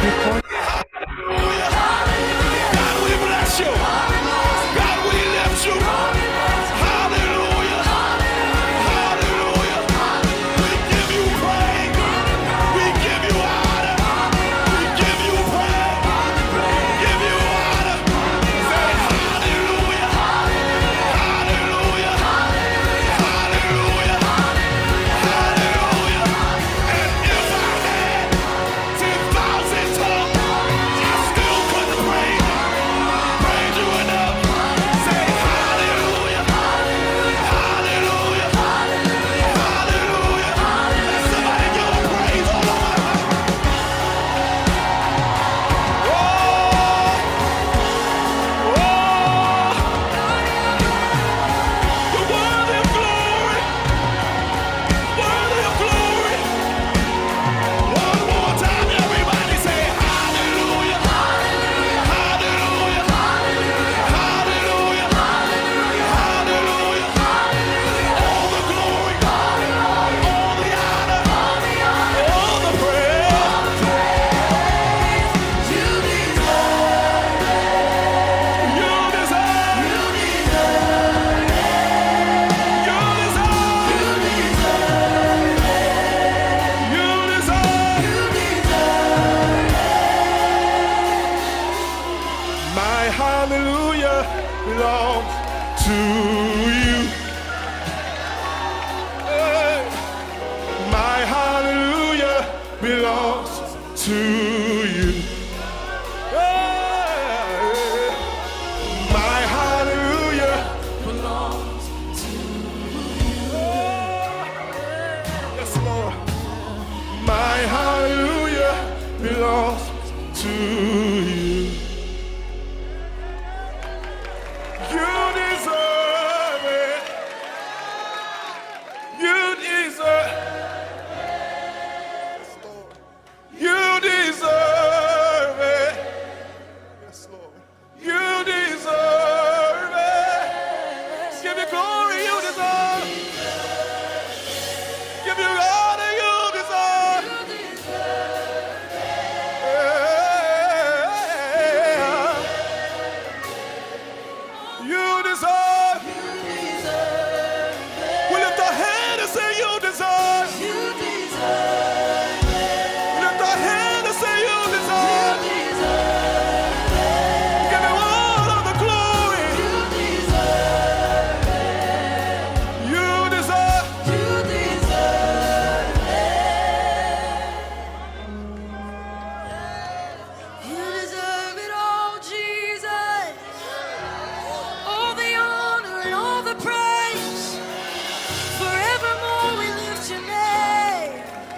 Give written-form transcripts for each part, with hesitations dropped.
Record. God, we bless you. God, we lift you. Hallelujah. Hallelujah. We give you praise. We give you honor. We give you praise. Give you honor. Say hallelujah. Hallelujah. Hallelujah. Hallelujah. And if I had 10,000 tongues, I still couldn't praise you enough. Say hallelujah. Hallelujah. Hallelujah. Let somebody give him praise all over. Oh, oh, you're worthy of glory. Worthy of glory. One more time, everybody say hallelujah. Hallelujah. Hallelujah. Hallelujah. All the glory, all the honor, all the praise. You deserve it. You deserve it. You deserve it. You deserve it. My hallelujah belongs to you. Hey. My hallelujah belongs to you. Hey. My hallelujah belongs to you. Yes, Lord. My hallelujah belongs to you. You deserve it. You deserve. You deserve it. Yes, Lord. You deserve it. Give you glory, you deserve. Give you honor, you deserve. Yeah. You deserve. We lift our hand and say you deserve. We lift our hand and say you deserve. Give him all of the glory. You deserve. You deserve it all, Jesus. All the honor and all the praise. Forevermore we lift your name.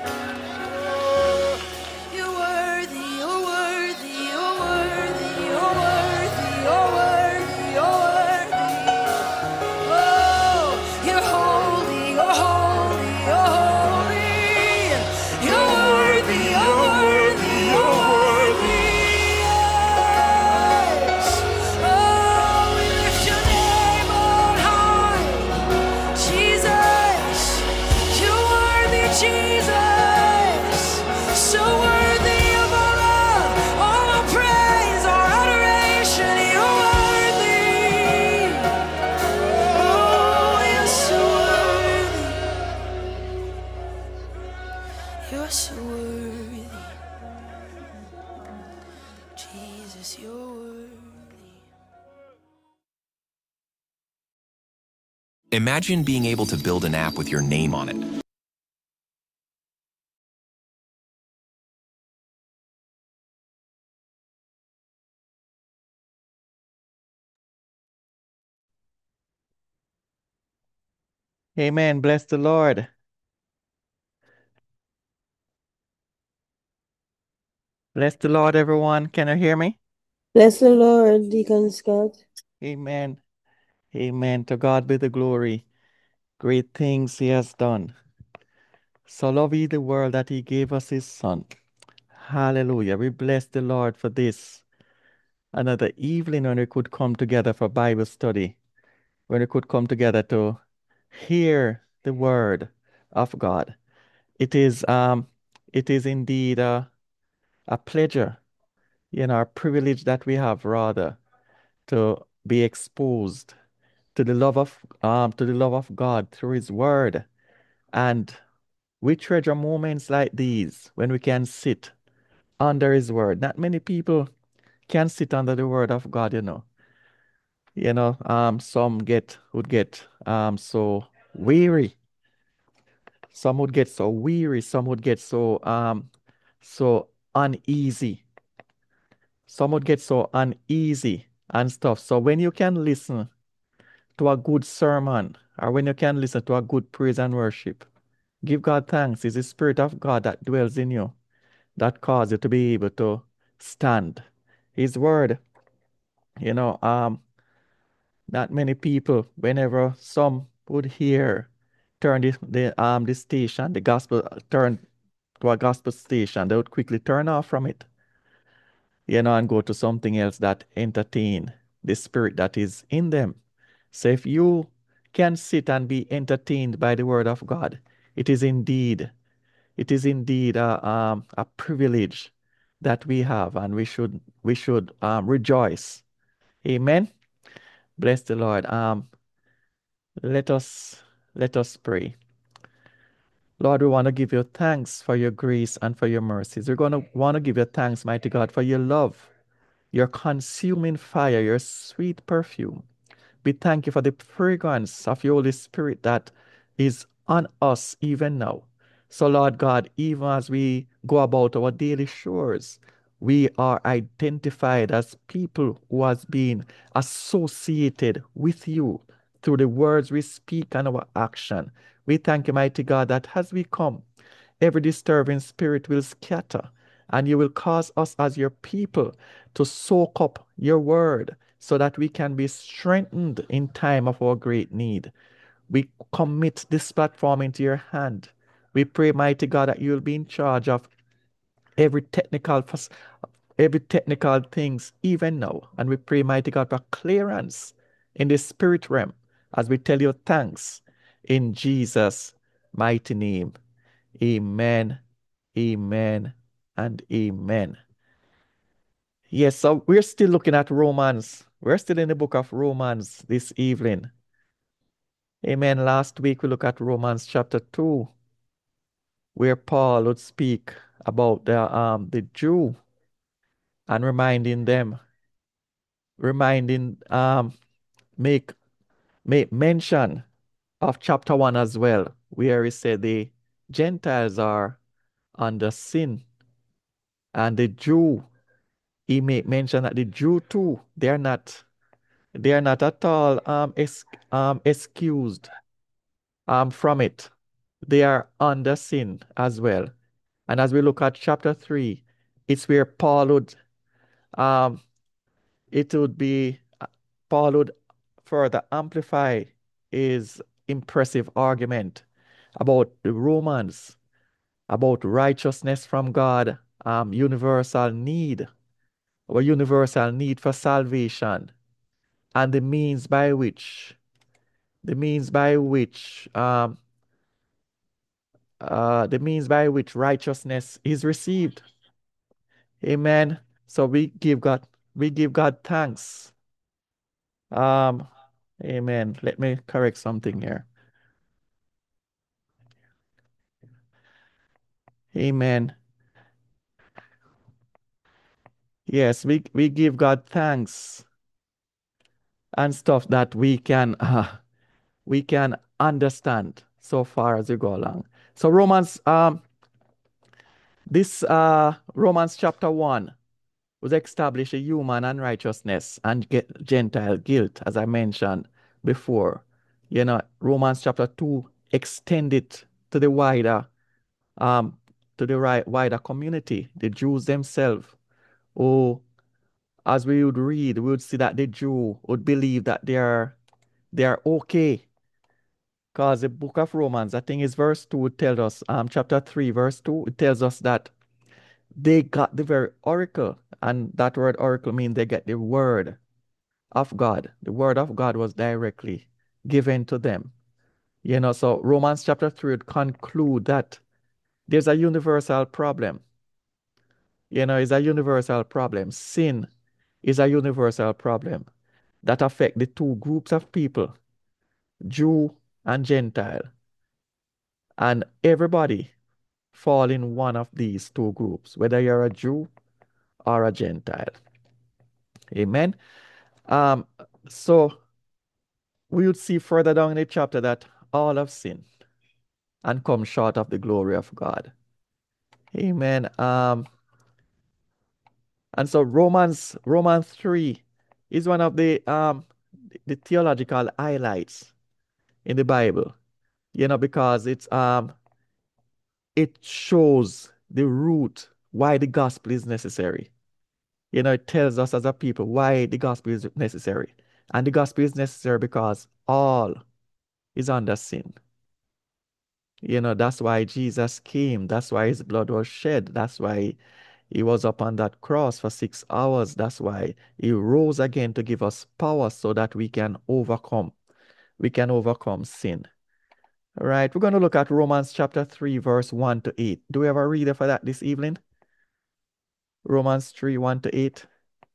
You're worthy, you're worthy, you're worthy, you're worthy, you're worthy, you're worthy. Oh, you're holy, you're holy, you're holy. You're worthy, you're worthy, you're worthy. Yes. Oh, we lift your name on high. Jesus, you're worthy, Jesus. So worthy of our love, all our praise, our adoration. You're worthy. Oh, you're so worthy. You're so worthy. Jesus, you're worthy. Imagine being able to build an app with your name on it. Amen. Bless the Lord. Bless the Lord, everyone. Can you hear me? Bless the Lord, Deacon Scott. Amen. Amen. To God be the glory. Great things he has done. So love ye the world that he gave us his son. Hallelujah. We bless the Lord for this. Another evening when we could come together for Bible study, when we could come together to hear the word of God. It is indeed a pleasure, a privilege that we have rather to be exposed to the love of God through His Word. And we treasure moments like these when we can sit under His Word. Not many people can sit under the Word of God. Some would get so weary. Some would get so weary. Some would get so uneasy. Some would get so uneasy and stuff. So when you can listen to a good sermon or when you can listen to a good praise and worship, give God thanks. It's the Spirit of God that dwells in you that causes you to be able to stand. His word, you know, um, not many people, whenever some would hear, turn the station, the gospel turn to a gospel station, they would quickly turn off from it, and go to something else that entertain the spirit that is in them. So if you can sit and be entertained by the word of God, it is indeed it is indeed a privilege that we have, and we should rejoice. Amen. Bless the Lord. Let us let us pray. Lord, we want to give you thanks for your grace and for your mercies. We're going to want to give you thanks, mighty God, for your love, your consuming fire, your sweet perfume. We thank you for the fragrance of your Holy Spirit that is on us even now. So, Lord God, even as we go about our daily chores, we are identified as people who has been associated with you through the words we speak and our action. We thank you, mighty God, that as we come, every disturbing spirit will scatter, and you will cause us as your people to soak up your word so that we can be strengthened in time of our great need. We commit this platform into your hand. We pray, mighty God, that you will be in charge of every technical every technical things even now. And we pray, mighty God, for clearance in the spirit realm as we tell you thanks in Jesus' mighty name. Amen, amen, and amen. Yes, so we're still looking at Romans. We're still in the book of Romans this evening. Amen. Last week we looked at Romans chapter 2, where Paul would speak about the Jew and reminding make make mention of chapter 1 as well, where he said the Gentiles are under sin, and the Jew, he made mention that the Jew too, they are not at all excused from it. They are under sin as well. And as we look at chapter 3, it's where um, it would be, Paul would further amplify his impressive argument about the Romans, about righteousness from God, universal need, our universal need for salvation, and the means by which righteousness is received. Amen. So we give God thanks. Um, Amen. Let me correct something here. Amen. Yes, we give God thanks and stuff that we can understand so far as we go along. So Romans chapter 1 was establish a human unrighteousness and Gentile guilt, as I mentioned before. Romans chapter 2 extended to the um, wider community, the Jews themselves, who, as we would read, we would see that the Jew would believe that they are okay. Because the book of Romans, I think it's verse 2, it tells us, chapter 3, verse 2, it tells us that they got the very oracle, and that word oracle means they get the word of God. The word of God was directly given to them. So Romans chapter 3 would conclude that there's a universal problem is a universal problem. Sin is a universal problem that affect the two groups of people, Jew and Gentile. And everybody fall in one of these two groups, whether you're a Jew or a Gentile. Amen. Um, so we would see further down in the chapter that all have sinned and come short of the glory of God. Amen. And so Romans 3 is one of the theological highlights in the Bible, because it shows the root why the gospel is necessary. It tells us as a people why the gospel is necessary. And the gospel is necessary because all is under sin. That's why Jesus came. That's why his blood was shed. That's why he was up on that cross for 6 hours. That's why he rose again to give us power so that we can overcome. We can overcome sin. All right, we're going to look at Romans chapter 3, verse 1 to 8. Do we have a reader for that this evening? Romans 3, 1 to 8.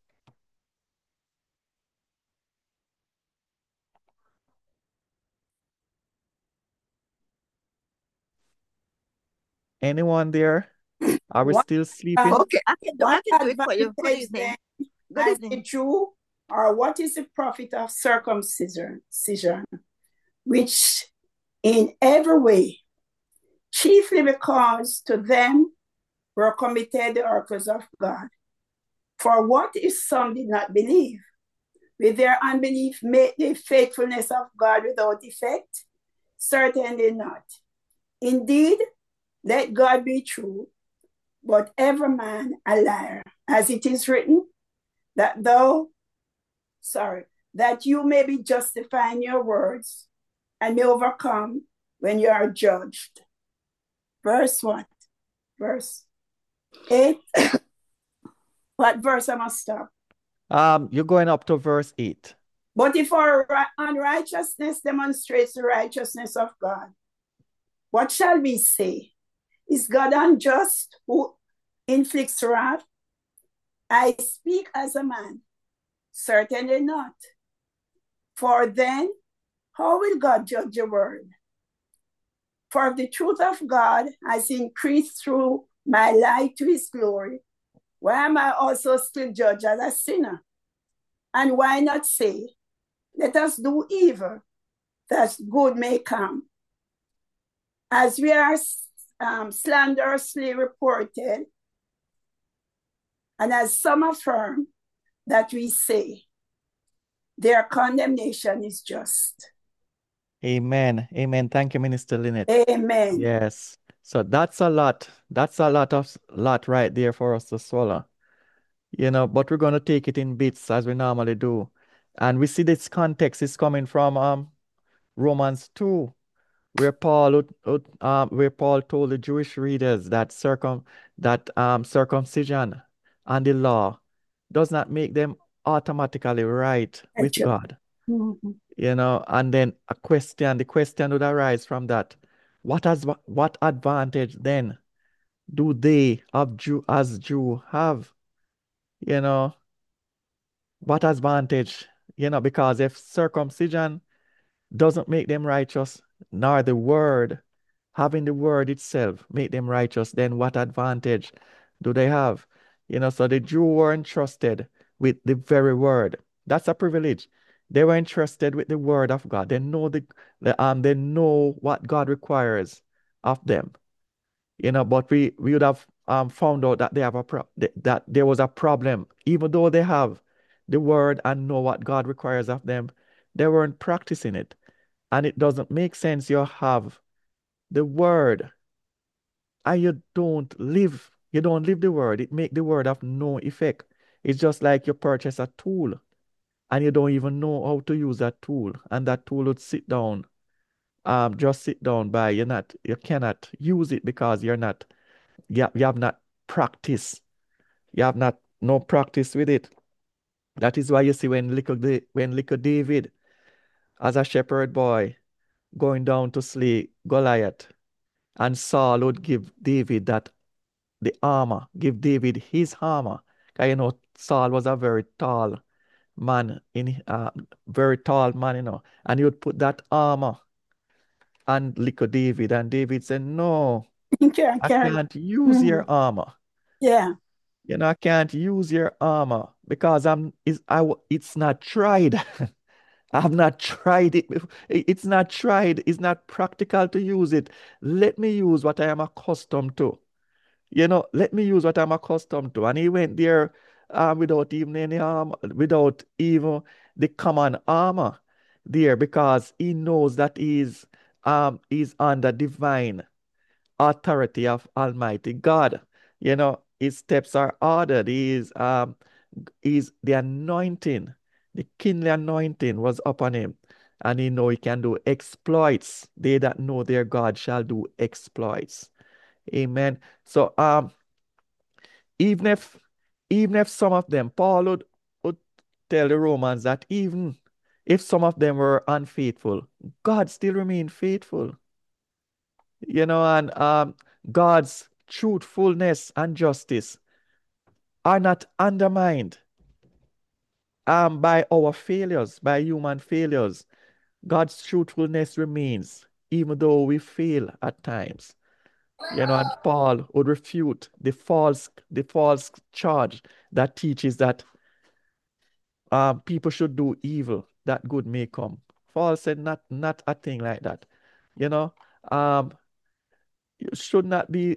Anyone there? Are we What, still sleeping? Okay, I can do it for you. Good advantage evening. then Good as a evening. Jew, or what is the profit of circumcision, which in every way, chiefly because to them were committed the oracles of God. For what if some did not believe? With their unbelief made the faithfulness of God without effect? Certainly not. Indeed, let God be true, but every man a liar, as it is written, that you may be justifying your words and may overcome when you are judged. Verse what? Verse 8. What verse I must stop? You're going up to verse 8. But if our unrighteousness demonstrates the righteousness of God, what shall we say? Is God unjust who inflicts wrath? I speak as a man. Certainly not. For then, how will God judge your word? For if the truth of God has increased through my life to his glory, why am I also still judged as a sinner? And why not say, let us do evil, that good may come? As we are slanderously reported, and as some affirm that we say, their condemnation is just. Amen. Amen. Thank you, Minister Lynette. Amen. Yes. So that's a lot. That's a lot right there for us to swallow. But we're going to take it in bits as we normally do. And we see this context is coming from Romans 2, where Paul told the Jewish readers that circumcision and the law does not make them automatically right with God. Mhm. And then the question would arise from that. What advantage then do they as Jew have? What advantage? Because if circumcision doesn't make them righteous, nor having the word itself make them righteous, then what advantage do they have? So the Jew were entrusted with the very word. That's a privilege. They were entrusted with the word of God. They know they know what God requires of them. But we would have found out that that there was a problem. Even though they have the word and know what God requires of them, they weren't practicing it. And it doesn't make sense you have the word and you don't live the word. It make the word have no effect. It's just like you purchase a tool and you don't even know how to use that tool. And that tool would just sit down by. You cannot use it because you have not practiced. You have not no practice with it. That is why you see when little David, as a shepherd boy, going down to slay Goliath, and Saul would give David that the armor, give David his armor. 'Cause Saul was a very tall man very tall man, and he would put that armor on little David, and David said, "No, You can't I carry. can't use Mhm. your armor. Yeah. I can't use your armor because it's not tried. I've not tried it. It's not tried. It's not practical to use it. Let me use what I am accustomed to. Let me use what I'm accustomed to." And he went there without even any armor, without even the common armor there, because he knows that he's under divine authority of Almighty God. His steps are ordered. He's the anointing, the kingly anointing was upon him. And he can do exploits. They that know their God shall do exploits. Amen. So even if even if some of them, Paul would tell the Romans that even if some of them were unfaithful, God still remained faithful. And God's truthfulness and justice are not undermined by our failures, by human failures. God's truthfulness remains, even though we fail at times. And Paul would refute the false charge that teaches that people should do evil that good may come. Paul said not a thing like that. You know, um, you should not be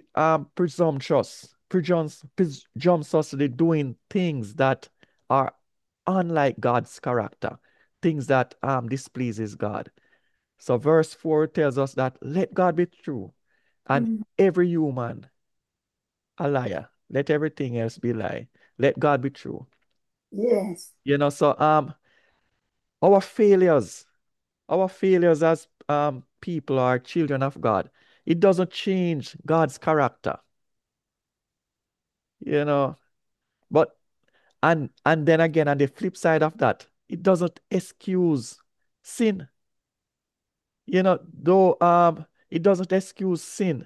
presumptuously doing things that are unlike God's character, things that displeases God. So verse 4 tells us that let God be true and Mhm. every human a liar. Let everything else be lie. Let God be true. Yes. So our failures, our failures as people are children of God. It doesn't change God's character, you know. But and then again, on the flip side of that, it doesn't excuse sin. Though it doesn't excuse sin.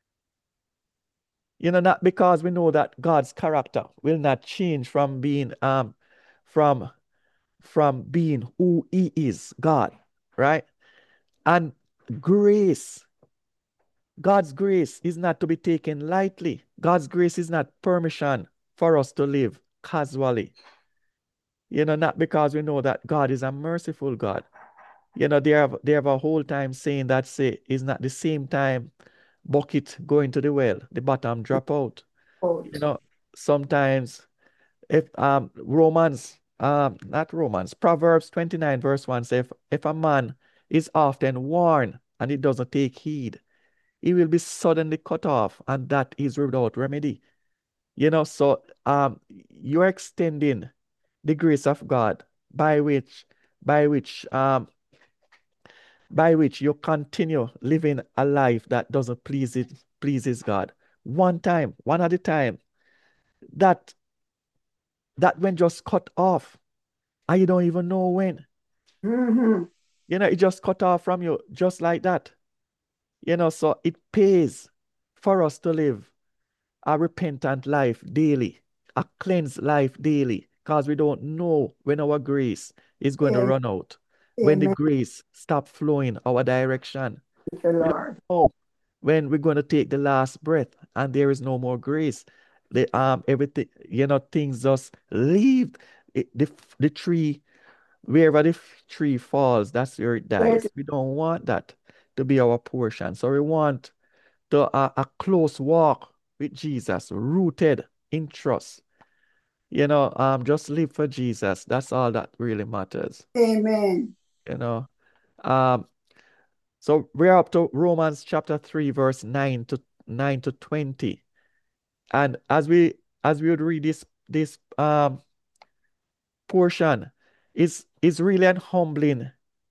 Not because we know that God's character will not change from from being who he is, God, right? And grace, God's grace is not to be taken lightly. God's grace is not permission for us to live casually. Not because we know that God is a merciful God. They have a whole time saying that say is not the same time bucket going to the well, the bottom drop out. Out. You know, sometimes if Romans not Romans, Proverbs 29 verse 1 says if a man is often warned and he doesn't take heed, he will be suddenly cut off, and that is without remedy. So you're extending the grace of God by which by which um by which you continue living a life that doesn't pleases God. One at a time, that that when just cut off and you don't even know when. Mhm. It just cut off from you just like that. So it pays for us to live a repentant life daily, a cleansed life daily, because we don't know when our grace is going to Amen. run out, when the Amen. grace stop flowing our direction. Thank you, We don't Lord. know when we're going to take the last breath and there is no more grace. Everything, things just leave the tree, wherever the tree falls, that's where it Wait. dies. We don't want that to be our portion. So we want a close walk with Jesus, rooted in trust. Just live for Jesus. That's all that really matters. Amen. You know. Um, so we're up to Romans chapter 3, verse 9 to 20. And as we would read this portion, is really an humbling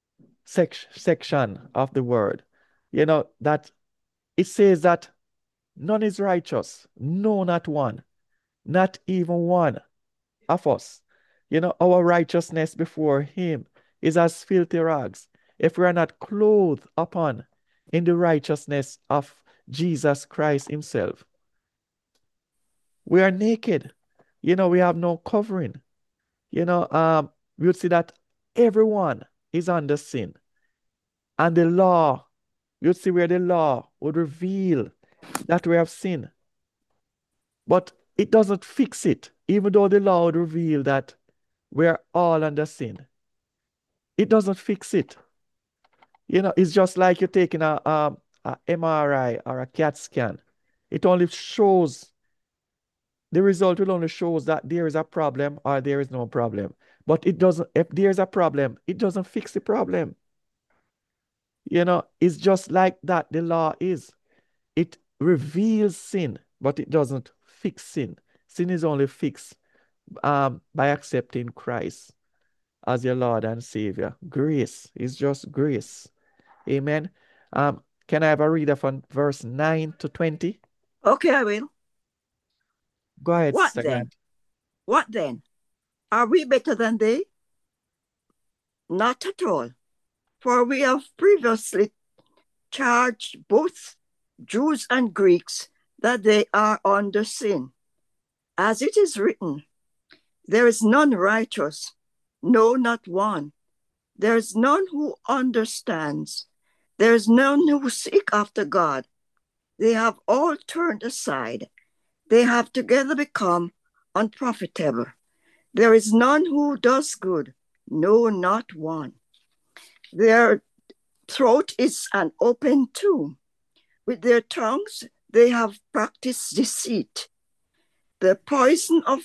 section of the word. That it says that none is righteous, no, not one, not even one of us. Our righteousness before him is as filthy rags if we are not clothed upon in the righteousness of Jesus Christ himself. We are naked. We have no covering. We would see that everyone is under sin. And the law, you'd see where the law would reveal that we have sinned. But it doesn't fix it, even though the law would reveal that we're all under sin. It doesn't fix it. It's just like you're taking a MRI or a CAT scan. It only shows, the result will only shows that there is a problem or there is no problem. But it doesn't, if there's a problem, it doesn't fix the problem. It's just like that the law is. It reveals sin, but it doesn't fix sin. Sin is only fixed by accepting Christ as your Lord and Savior. Grace is just grace. Amen. Can I have a reader from verse 9 to 20? Okay, I will. Go ahead, What Sister then? Grant. What then? Are we better than they? Not at all. For we have previously charged both Jews and Greeks that they are under sin. As it is written, there is none righteous, no, not one. There is none who understands. There is none who seek after God. They have all turned aside. They have together become unprofitable. There is none who does good, no, not one. Their throat is an open tomb. With their tongues they have practiced deceit. The poison of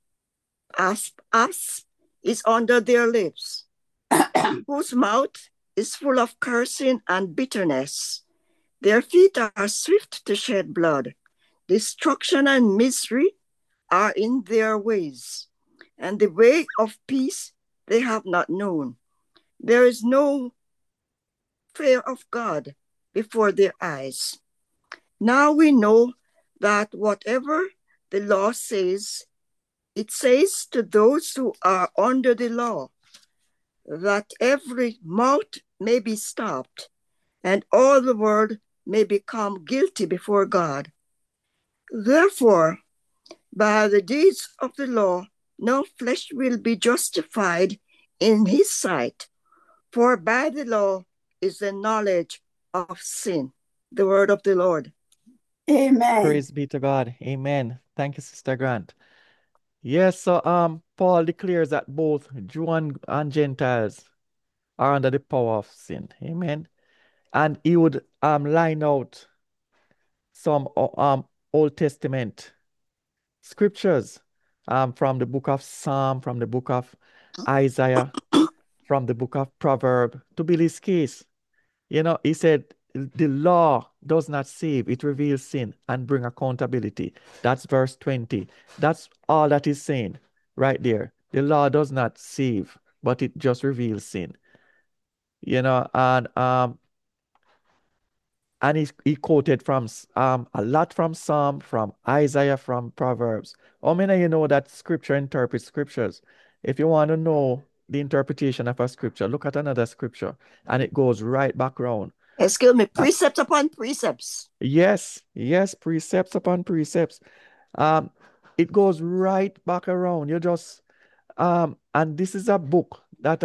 asp is under their lips, whose mouth is full of cursing and bitterness. Their feet are swift to shed blood. Destruction and misery are in their ways, and the way of peace they have not known. There is no fear of God before their eyes. Now we know that whatever the law says, it says to those who are under the law, that every mouth may be stopped, and all the world may become guilty before God. Therefore, by the deeds of the law, no flesh will be justified in his sight, for by the law is the knowledge of sin. The word of the Lord. Amen. Praise be to God. Amen. Thank you, Sister Grant. Yes, so Paul declares that both Jew and Gentiles are under the power of sin. Amen. And he would line out some Old Testament scriptures from the book of Psalm, from the book of Isaiah, from the book of Proverbs to build his case. He said the law does not save, it reveals sin and bring accountability. That's verse 20. That's all that he's saying right there. The law does not save, but it just reveals sin. And he quoted from a lot from Psalm, from Isaiah, from Proverbs. How many of you know that scripture interprets scriptures? If you want to know the interpretation of a scripture, look at another scripture, and it goes right back around. Excuse me, precepts upon precepts. Yes, precepts upon precepts. It goes right back around. You just and this is a book that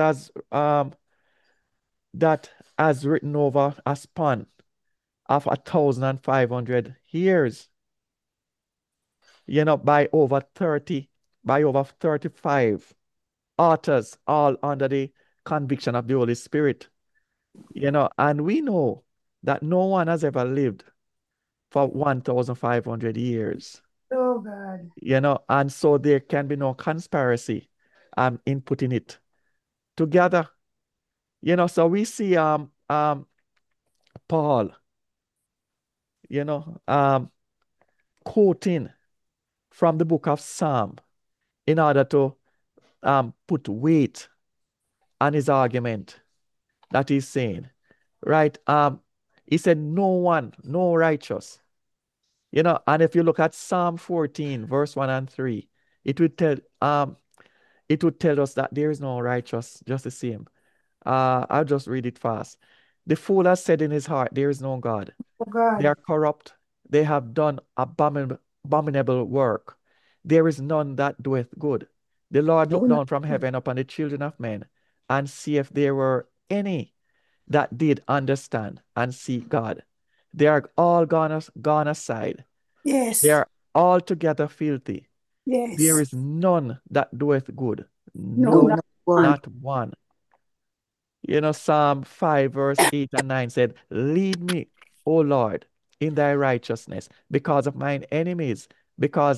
has written over a span of 1,500 years. By over 35 authors, all under the conviction of the Holy Spirit. And we know that no one has ever lived for 1,500 years. Oh God. And so there can be no conspiracy in putting it together. So we see Paul, quoting from the book of Psalm in order to put weight on his argument that he's saying. Right? He said, no one, no righteous. And if you look at Psalm 14, verse 1 and 3, it would tell us that there is no righteous, just the same. I'll just read it fast. The fool has said in his heart, there is no God. Oh God. They are corrupt. They have done abominable work. There is none that doeth good. The Lord No, looked no. down from heaven upon the children of men and see if there were any that did understand and seek God. They are all gone aside. They Yes. are altogether filthy. There Yes. is none that doeth good. No, No, No, not not one. one. not one. You know, Psalm 5, verse 8 and 9 said, Lead me, O Lord, in thy righteousness, because of mine enemies, because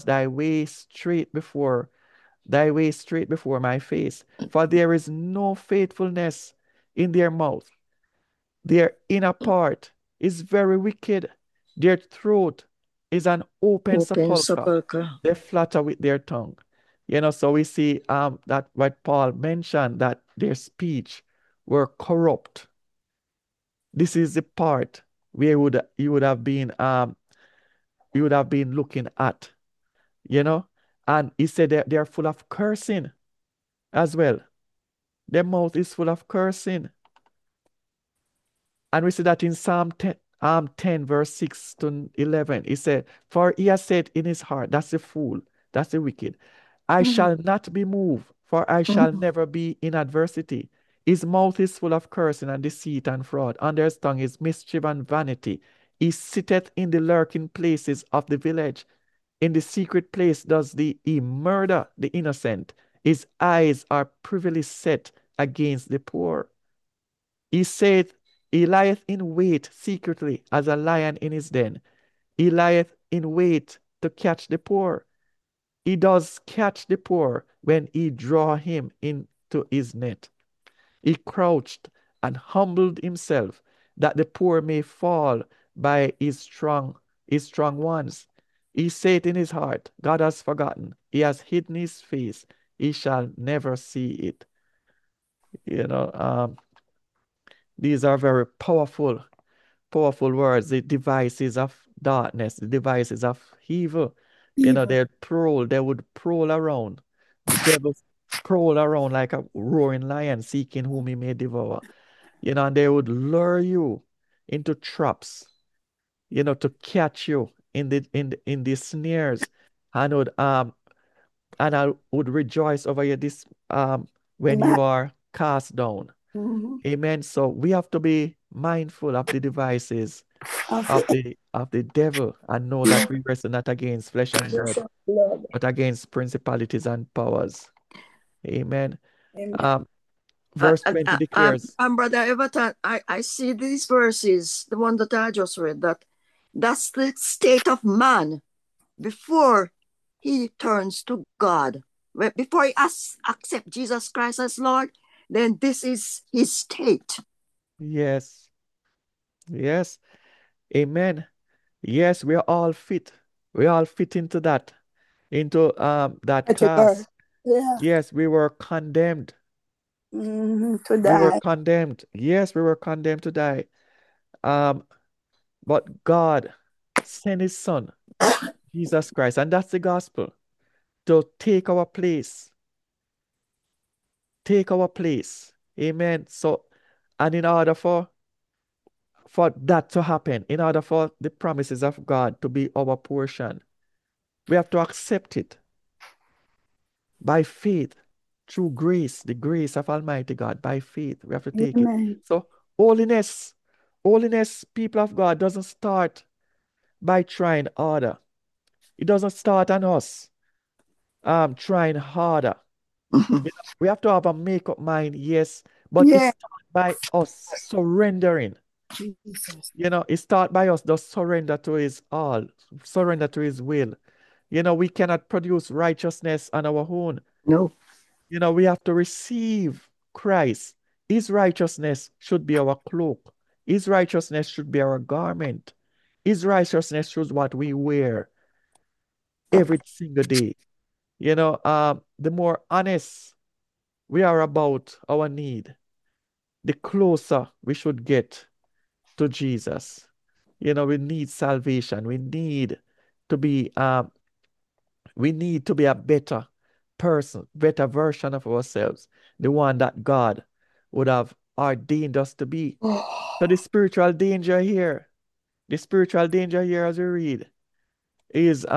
thy way straight before my face. For there is no faithfulness in their mouth. Their inner part is very wicked. Their throat is an open Open sepulchre. sepulchre. They flatter with their tongue. You know, so we see that what Paul mentioned, that their speech were corrupt. This is the part where you would have been looking at, you know. And he said that they are full of cursing as well. Their mouth is full of cursing. And we see that in Psalm 10 verse 6 to 11. He said, For he has said in his heart, that's the fool, that's the wicked, I shall not be moved, for I shall never be in adversity. His mouth is full of cursing and deceit and fraud. Under his tongue is mischief and vanity. He sitteth in the lurking places of the village. In the secret place does he murder the innocent. His eyes are privily set against the poor. He saith, He lieth in wait secretly as a lion in his den. He lieth in wait to catch the poor. He does catch the poor when he draw him into his net. He crouched and humbled himself that the poor may fall by his strong ones. He said in his heart, God has forgotten. He has hidden his face. He shall never see it. You know, these are very powerful words. The devices of darkness, the devices of evil. You know, Evil. they would prowl around. The devils prowl around like a roaring lion seeking whom he may devour. You know, and they would lure you into traps, you know, to catch you in the snares, and I would rejoice over you this when Amen. you are cast down. Mhm. Amen. So we have to be mindful of the devices Of of the devil and know that we wrestle not against flesh and flesh blood, and blood. but against principalities and powers. Amen. Amen. Verse 20 declares, Brother Everton, I see these verses, the one that I just read, that's the state of man before he turns to God. Before he accept Jesus Christ as Lord, then this is his state. yes, yes, amen. Yes, we are all fit. We all fit into that Category. class. Yeah. Yes, we were condemned. To We were die. condemned. Yes, we were condemned to die. Um, but God sent his son, Jesus Christ, and that's the gospel, to take our place. Take our place. Amen. So, and in order for that to happen, in order for the promises of God to be our portion, we have to accept it by faith, through grace, the grace of Almighty God, by faith. We have to take it. Amen. So holiness, people of God, doesn't start by trying harder. It doesn't start on us trying harder. We have to have a make-up mind, yes, but it Yeah. starts by us surrendering. Jesus. You know, it starts by us just surrender to his all, surrender to his will. You know, we cannot produce righteousness on our own. No. You know, we have to receive Christ. His righteousness should be our cloak. His righteousness should be our garment. His righteousness should what we wear every single day. You know, the more honest we are about our need, the closer we should get to Jesus. You know, we need salvation. We need to be a better person, better version of ourselves, the one that God would have ordained us to be. So the spiritual danger here as we read, is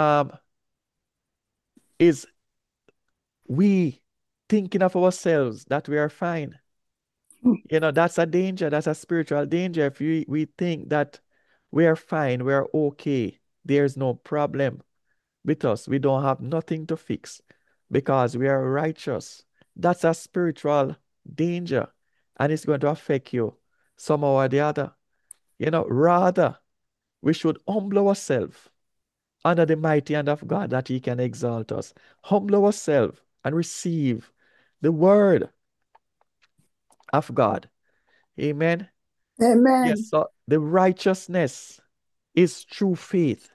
is we thinking of ourselves that we are fine. You know, that's a danger. That's a spiritual danger. If we think that we are fine, we are okay, there's no problem with us. We don't have nothing to fix because we are righteous. That's a spiritual danger, and it's going to affect you somehow or the other. You know, rather, we should humble ourselves under the mighty hand of God that He can exalt us. Humble ourselves and receive the word of God. Amen. Yes, Amen. so the righteousness is true faith.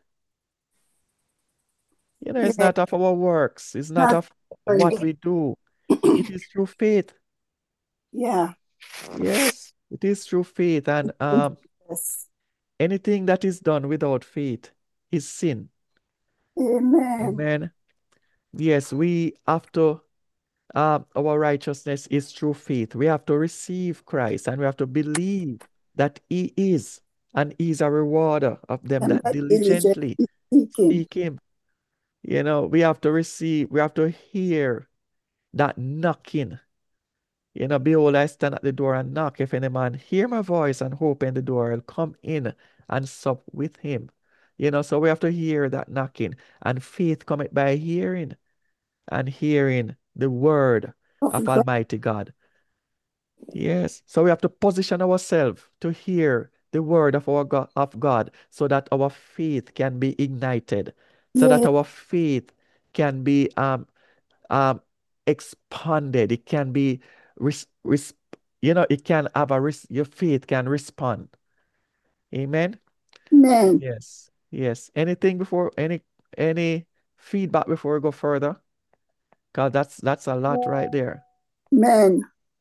You know, it's Yes. not of our works, it's not Not of what only. we do. It is through faith. Yeah. Yes, it is through faith. And Yes. anything that is done without faith is sin. Amen. Amen. Yes, we have to, our righteousness is through faith. We have to receive Christ and we have to believe that He is, and He is a rewarder of them And that that diligently diligently seeking. seek Him. You know, we have to receive, we have to hear that knocking. You know, behold, I stand at the door and knock. If any man hear my voice and open the door, I'll come in and sup with him. You know, so we have to hear that knocking. And faith cometh by hearing, and hearing the word Of of God. Almighty God. Yes. So we have to position ourselves to hear the word of God so that our faith can be ignited, so that Yes. our faith can be um expanded. It can be res, res you know, it can have your faith can respond. Amen. Amen. Yes. Yes. Anything before any feedback before we go further? Because that's a lot right there. Amen.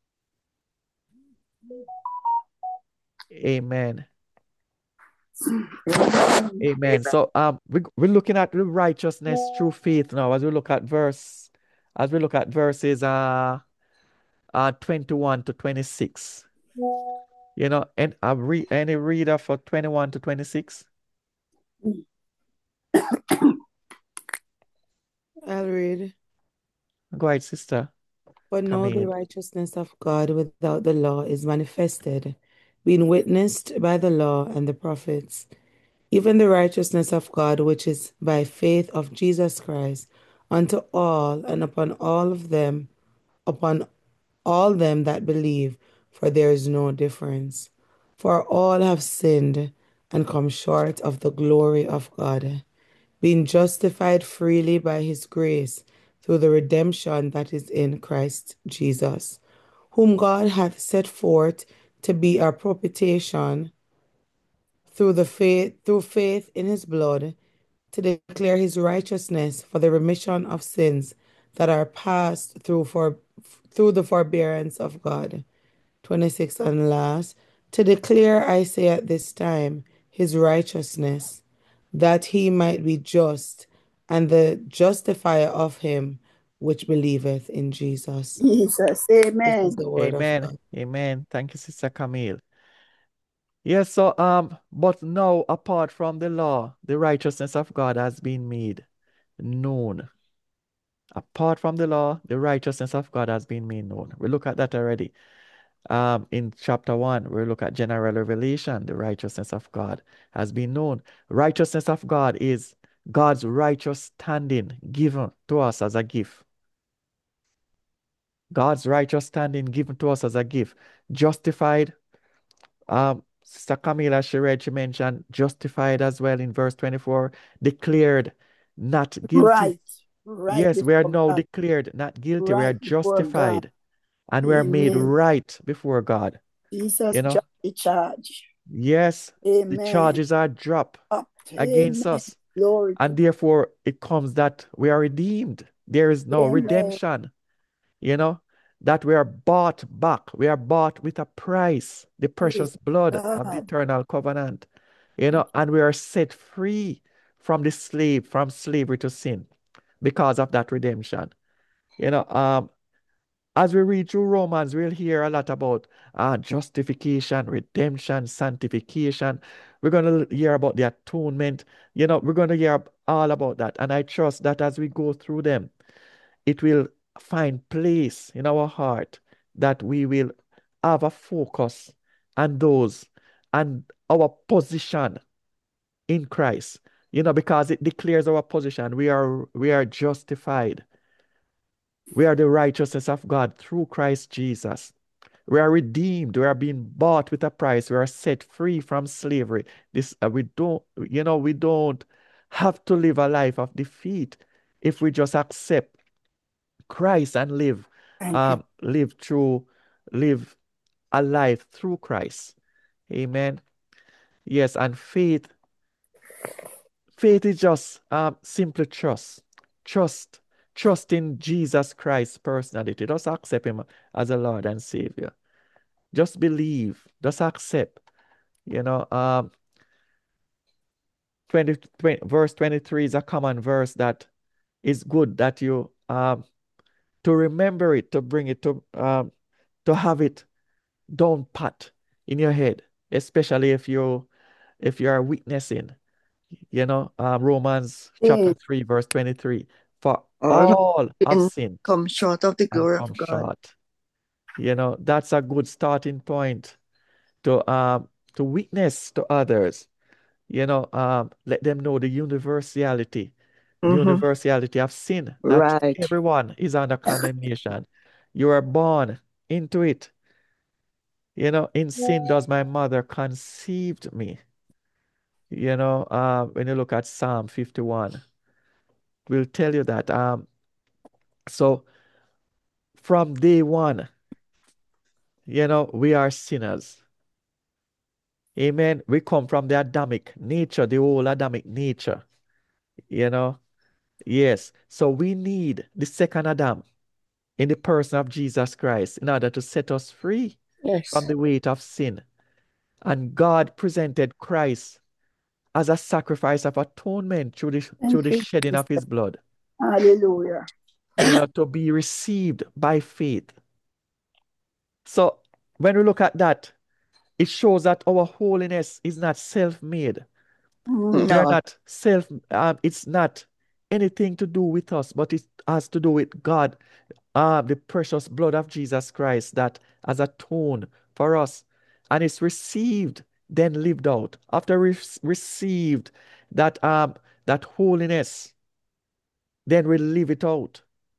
Amen. Amen. So we're looking at the righteousness through faith now as we look at verses 21 to 26. You know, and any reader for 21 to 26? I'll read. Go ahead, sister But now the Camille. righteousness of God without the law is manifested, being witnessed by the law and the prophets, even the righteousness of God which is by faith of Jesus Christ, unto all and upon all them that believe, for there is no difference. For all have sinned and come short of the glory of God, being justified freely by his grace through the redemption that is in Christ Jesus, whom God hath set forth to be our propitiation through faith in his blood, to declare his righteousness for the remission of sins that are passed through the forbearance of God. 26 and last, to declare, I say at this time, his righteousness, that he might be just and the justifier of him which believeth in Jesus. Jesus. This is Amen. the word of Amen. God. Amen. Thank you, sister Camille. Yes, so but now apart from the law, the righteousness of God has been made known. Apart from the law, the righteousness of God has been made known. We look at that already. In chapter 1, we look at general revelation. The righteousness of God has been known. Righteousness of God is God's righteous standing given to us as a gift. God's righteous standing given to us as a gift. Justified. Sister Camila, she mentioned justified as well in verse 24. Declared not guilty. Right. Right Yes, we are before now God. declared not guilty. We are Right before God. justified and we are made Amen. right before God. Jesus You know, dropped the charge. yes, the Amen. charges are dropped Up. against Amen. us, Glory to and therefore it comes that we are redeemed. There is no Amen. redemption, you know, that we are bought back. We are bought with a price, the Praise precious blood of the God. eternal covenant, you know, and we are set free from slavery to sin because of that redemption. You know, As we read through Romans, we'll hear a lot about justification, redemption, sanctification. We're going to hear about the atonement. We're going to hear all about that. And I trust that as we go through them, it will find place in our heart that we will have a focus on those and our position in Christ. Because it declares our position. We are justified. We are the righteousness of God through Christ Jesus. We are redeemed. We are being bought with a price. We are set free from slavery. This we don't have to live a life of defeat if we just accept Christ and live Thank you. live a life through Christ. Amen. Yes, and faith is just simply trust. Trust. Trust in Jesus Christ's personality. Just accept him as a Lord and Savior. Just believe. Just accept. You know, 20 verse 23 is a common verse that is good that you to remember it, to bring it to have it down pat in your head, especially if you are witnessing, Romans chapter Mm. 3, verse 23. For All have all have been sinned come short of the and glory of come God. short. That's a good starting point to witness to others. Let them know the Mhm. universality of sin, that Right. everyone is under condemnation. You are born into it. In sin does my mother conceived me. When you look at Psalm 51, we'll tell you that. So from day one, we are sinners. Amen. We come from the Adamic nature, the whole Adamic nature. You know, yes. So we need the second Adam in the person of Jesus Christ in order to set us free from Yes. the weight of sin. And God presented Christ as a sacrifice of atonement through Thank the you, shedding Jesus. of his blood, Hallelujah. to be received by faith. So when we look at that, it shows that our holiness is not self-made. Mm. We are No. not it's not anything to do with us, but it has to do with God, the precious blood of Jesus Christ that has atoned for us. And it's received, then lived out. After we received that holiness, then we live it out.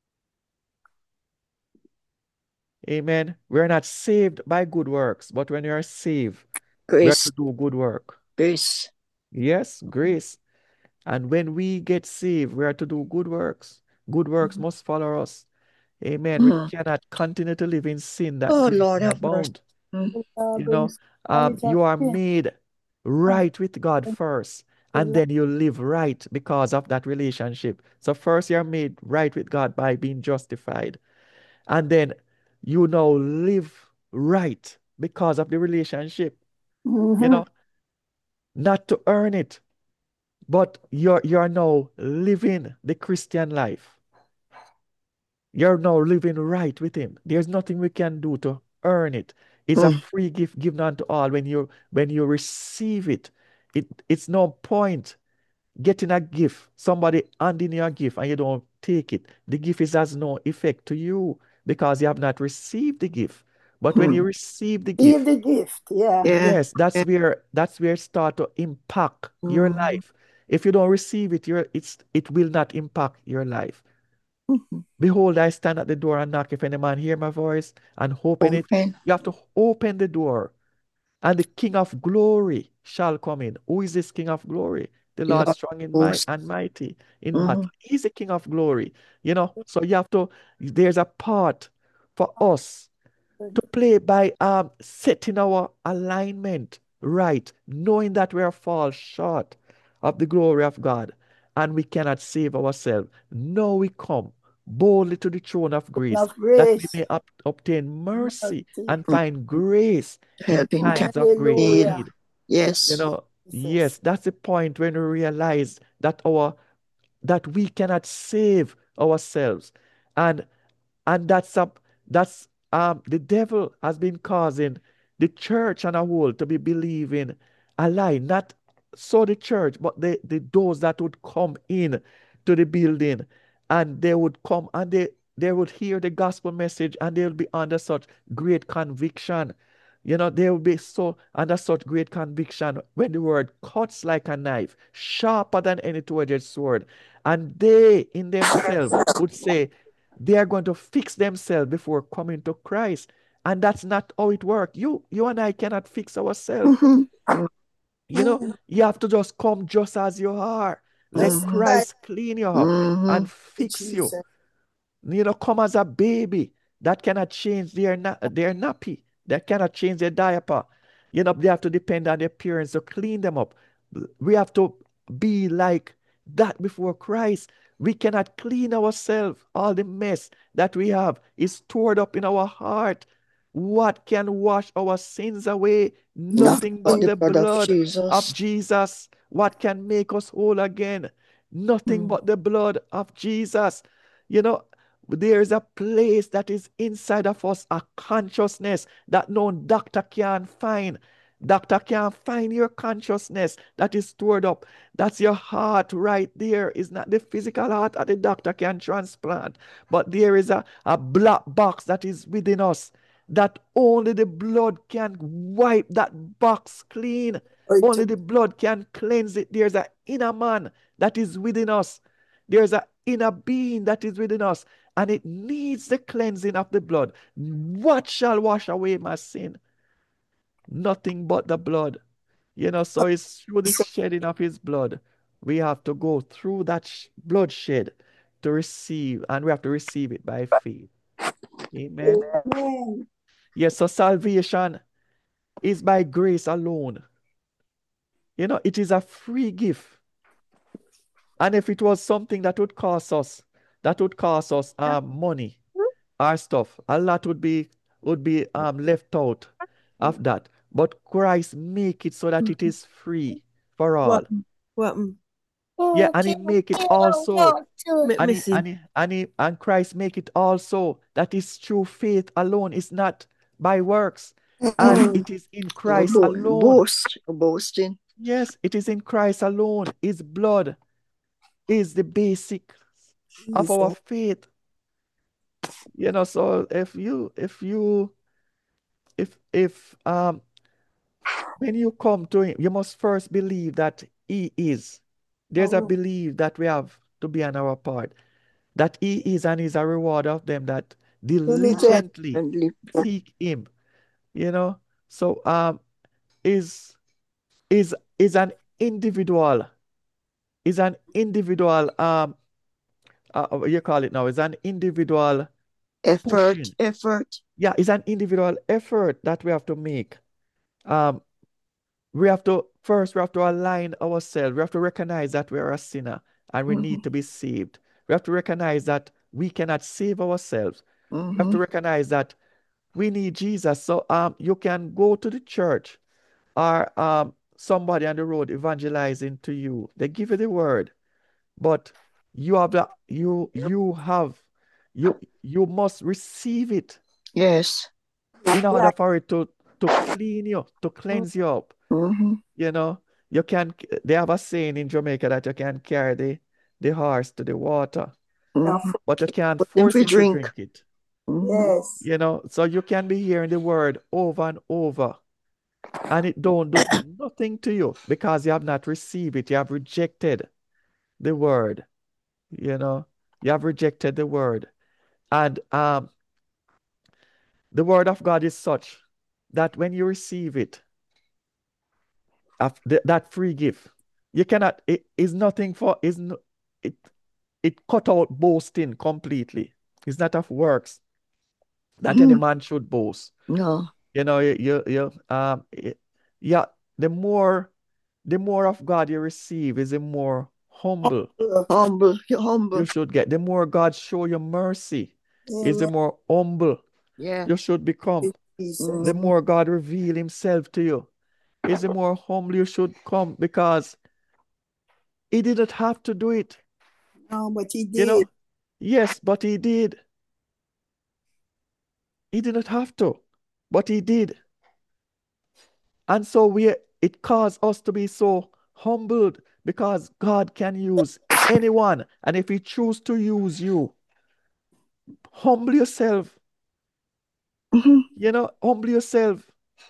Amen. We're not saved by good works, but when we are saved, we are Grace. to do good work. Grace. Yes, grace. And when we get saved, we are to do good works. Good works must follow us. Amen. We Mhm. cannot continue to live in sin that Oh, grace Lord may have mercy. abound. Mm. You know, Brings knowledge of you are sin. made right with God first, and then you live right because of that relationship. So first you're made right with God by being justified, and then you now live right because of the relationship. You Mhm. know, not to earn it, but you're now living the Christian life. You're now living right with him. There's nothing we can do to earn it. It's a Mm. free gift given unto all. When you receive it, it's no point getting a gift, somebody handing you a gift and you don't take it. The gift has no effect to you because you have not received the gift. But when you Mm. receive the Give gift, the gift. Yeah. Yeah. yes, that's Yeah. where it start to impact your Mhm. life. If you don't receive it, it will not impact your life. Mhm. Behold, I stand at the door and knock. If any man hear my voice and open it, Open. you have to open the door, and the King of glory shall come in. Who is this King of glory? The Lord Lord strong in might host. and mighty in battle. Mhm. He's the King of glory. So there's a part for us to play by setting our alignment right, knowing that we are fall short of the glory of God and we cannot save ourselves. Now we come boldly to the throne of grace Of that we grace. may obtain mercy Mercy. and Mm. find grace in Help in time times of great of need. Hallelujah. need. Yes. Yes, Jesus. that's the point when we realize that we cannot save ourselves. And and That's the devil has been causing the church and a whole to be believing a lie. Not so the church, but the those that would come in to the building, and they would come and they would hear the gospel message, and they will be under such great conviction. They will be so under such great conviction when the word cuts like a knife, sharper than any two-edged sword. And they in themselves would say they are going to fix themselves before coming to Christ. And that's not how it works. You and I cannot fix ourselves. Mhm. You have to just come just as you are. Let Mhm. Christ clean you up and Mhm. fix you. Come as a baby that cannot change their nappy, that cannot change their diaper. They have to depend on their parents to clean them up. We have to be like that before Christ. We cannot clean ourselves. All the mess that we have is stored up in our heart. What can wash our sins away? Nothing Nothing but but the the blood of blood of Jesus. Jesus. What can make us whole again? Nothing but the blood of Jesus. You know, there is a place that is inside of us, a consciousness that no doctor can find. Doctor can't find your consciousness that is stored up. That's your heart right there. It's not the physical heart that the doctor can transplant, but there is a black box that is within us that only the blood can wipe that box clean. Only the blood can cleanse it. There's an inner man that is within us. There's an inner being that is within us, and it needs the cleansing of the blood. What shall wash away my sin? Nothing but the blood. So it's through the shedding of his blood. We have to go through that bloodshed to receive, and we have to receive it by faith. Amen. Amen. Yes, so salvation is by grace alone. It is a free gift. And if it was something that would cost us money, our stuff, a lot would be left out of that. But Christ make it so that it is free for all. What? Yeah, and he make it also, Me, and me he see. and he and he and Christ make it also that is through faith alone. It's not by works, and it is in Christ alone. Boasting. Yes, it is in Christ alone. His blood is the basic of our faith. So if when you come to him, you must first believe that he is. There's a belief that we have to be on our part, that he is, and is a reward of them that diligently And live. seek him. You know, so is is an individual, is an individual what you call it now, is an individual Effort. pushing. Effort. Yeah, it's an individual effort that we have to make. Um, we have to align ourselves. We have to recognize that we are a sinner and we need to be saved. We have to recognize that we cannot save ourselves. We have to recognize that we need Jesus. So you can go to the church, or somebody on the road evangelizing to you. They give you the word, but you have the you must receive it Yes. in order for it to clean you, to cleanse you up. Mm-hmm. You know, you can they have a saying in Jamaica that you can carry the horse to the water, Mm-hmm. but you can't Put them force for him to drink. drink it. Yes. So you can be hearing the word over and over, and it don't do nothing to you because you have not received it. You have rejected the word. You have rejected the word. And the word of God is such that when you receive it, that free gift, you cannot, it is nothing for, is no, it cut out boasting completely. It's not of works that any man should boast. No. Yeah, the more of God you receive is the more humble Humble. you should get. The more God show you mercy is the more humble Yeah. you should become. The more God reveal himself to you is the more humble you should come, because he didn't have to do it. No, but he You know, did. yes, but he did. He didn't have to, but he did. And so it caused us to be so humbled because God can use anyone. And if he chooses to use you, humble yourself. Humble yourself.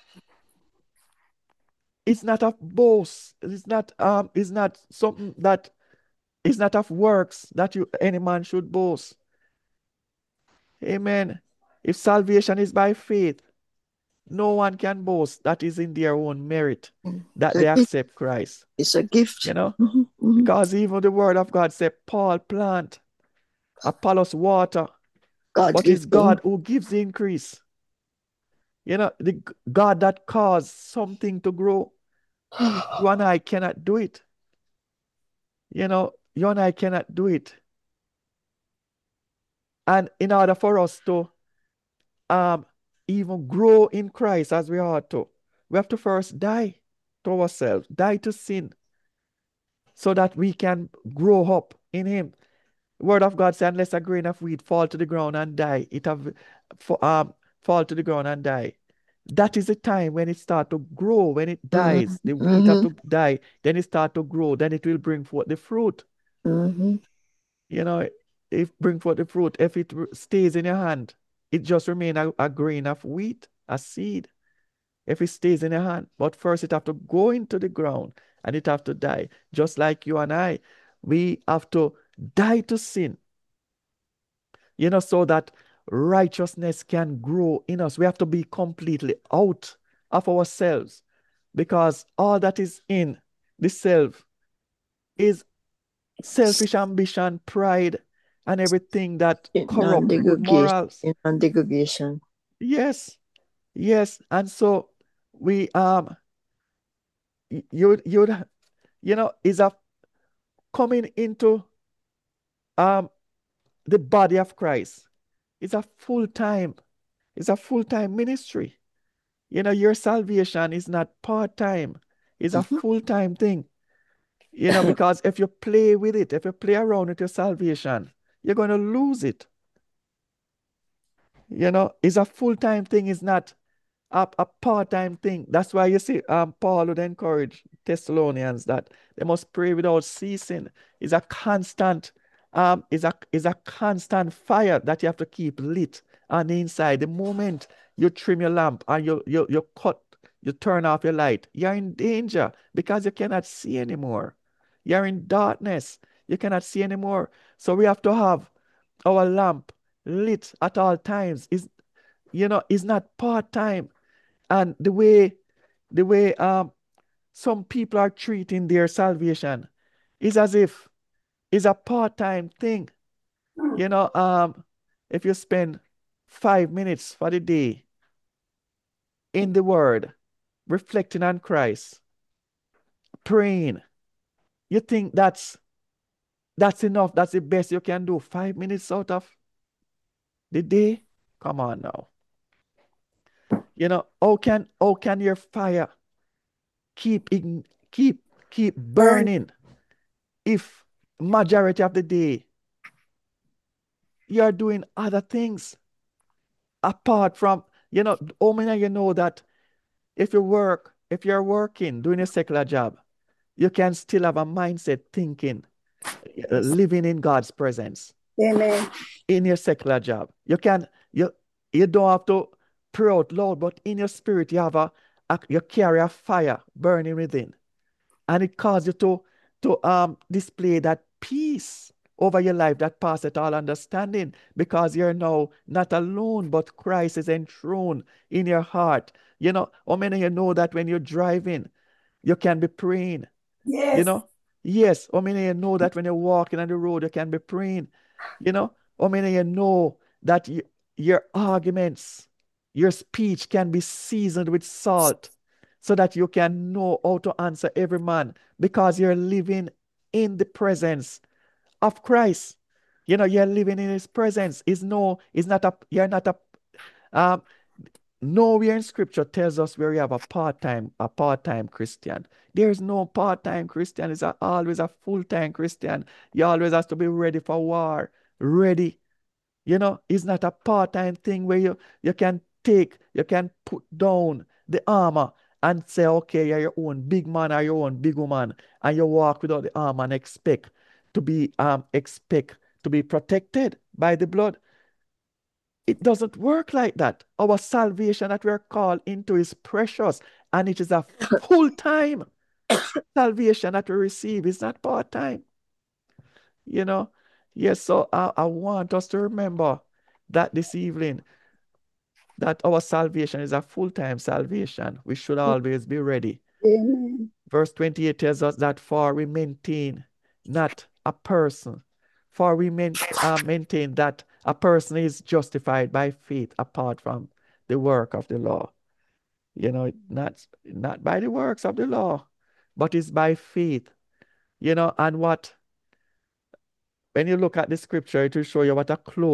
It's not of boast. It's not something that is not of works that any man should boast. Amen. If salvation is by faith, no one can boast that is in their own merit that they accept Christ. It's a gift. Because even the word of God said, Paul plant, Apollos water, but it's God who gives the increase. The God that caused something to grow. You and I cannot do it. You and I cannot do it. And in order for us to even grow in Christ as we ought to, we have to first die to ourselves, die to sin, so that we can grow up in Him. The Word of God says, unless a grain of wheat fall to the ground and die, it have fall to the ground and die. That is the time when it starts to grow. When it dies, the wheat have to die. Then it starts to grow. Then it will bring forth the fruit. If bring forth the fruit, if it stays in your hand, it just remain a grain of wheat, a seed. If it stays in your hand, but first it have to go into the ground and it have to die. Just like you and I, we have to die to sin, so that righteousness can grow in us. We have to be completely out of ourselves, because all that is in the self is selfish ambition, pride, and everything that corrupt good morals. Non-degradation. Yes. And so we is a coming into the body of Christ. It's a full-time ministry. Your salvation is not part-time. It's a full-time thing. Because if you play with it, if you play around with your salvation, you're going to lose it. It's a full-time thing. It's not a part-time thing. That's why you see Paul would encourage Thessalonians that they must pray without ceasing. It's a constant fire that you have to keep lit on the inside. The moment you trim your lamp and you turn off your light, you're in danger because you cannot see anymore. You're in darkness. You cannot see anymore. So we have to have our lamp lit at all times. It's not part-time. And the way some people are treating their salvation is as if it's a part-time thing. If you spend 5 minutes for the day in the Word, reflecting on Christ, praying, you think that's enough? That's the best you can do? 5 minutes out of the day? Come on now. How can your fire keep burning if majority of the day you're doing other things apart from, how many of you know that if you're working, doing a secular job, you can still have a mindset thinking, living in God's presence. Amen. In your secular job. You don't have to pray out loud, but in your spirit you have you carry a fire burning within. And it causes you to display that peace over your life that passeth all understanding, because you're now not alone, but Christ is enthroned in your heart. How many of you know that when you're driving, you can be praying? Yes. Yes. How many of you know that when you're walking on the road, you can be praying? How many of you know that your arguments, your speech can be seasoned with salt so that you can know how to answer every man, because you're living in the presence of Christ. You're living in His presence. You're not a, nowhere in Scripture tells us where you have a part-time Christian. There's no part-time Christian. It's always a full-time Christian. You always have to be ready for war, ready It's not a part-time thing where you can put down the armor and say, okay, you're your own big man or your own big woman, and you walk without the armor and expect to be protected by the blood. It doesn't work like that. Our salvation that we're called into is precious, and it is a full-time salvation that we receive. It's not part-time. You know, yes, so I want us to remember that this evening, that our salvation is a full-time salvation. We should always be ready. Amen. Verse 28 tells us that for we maintain not a person, for we maintain that a person is justified by faith apart from the work of the law. Not by the works of the law, but it's by faith. And when you look at the scripture, it will show you what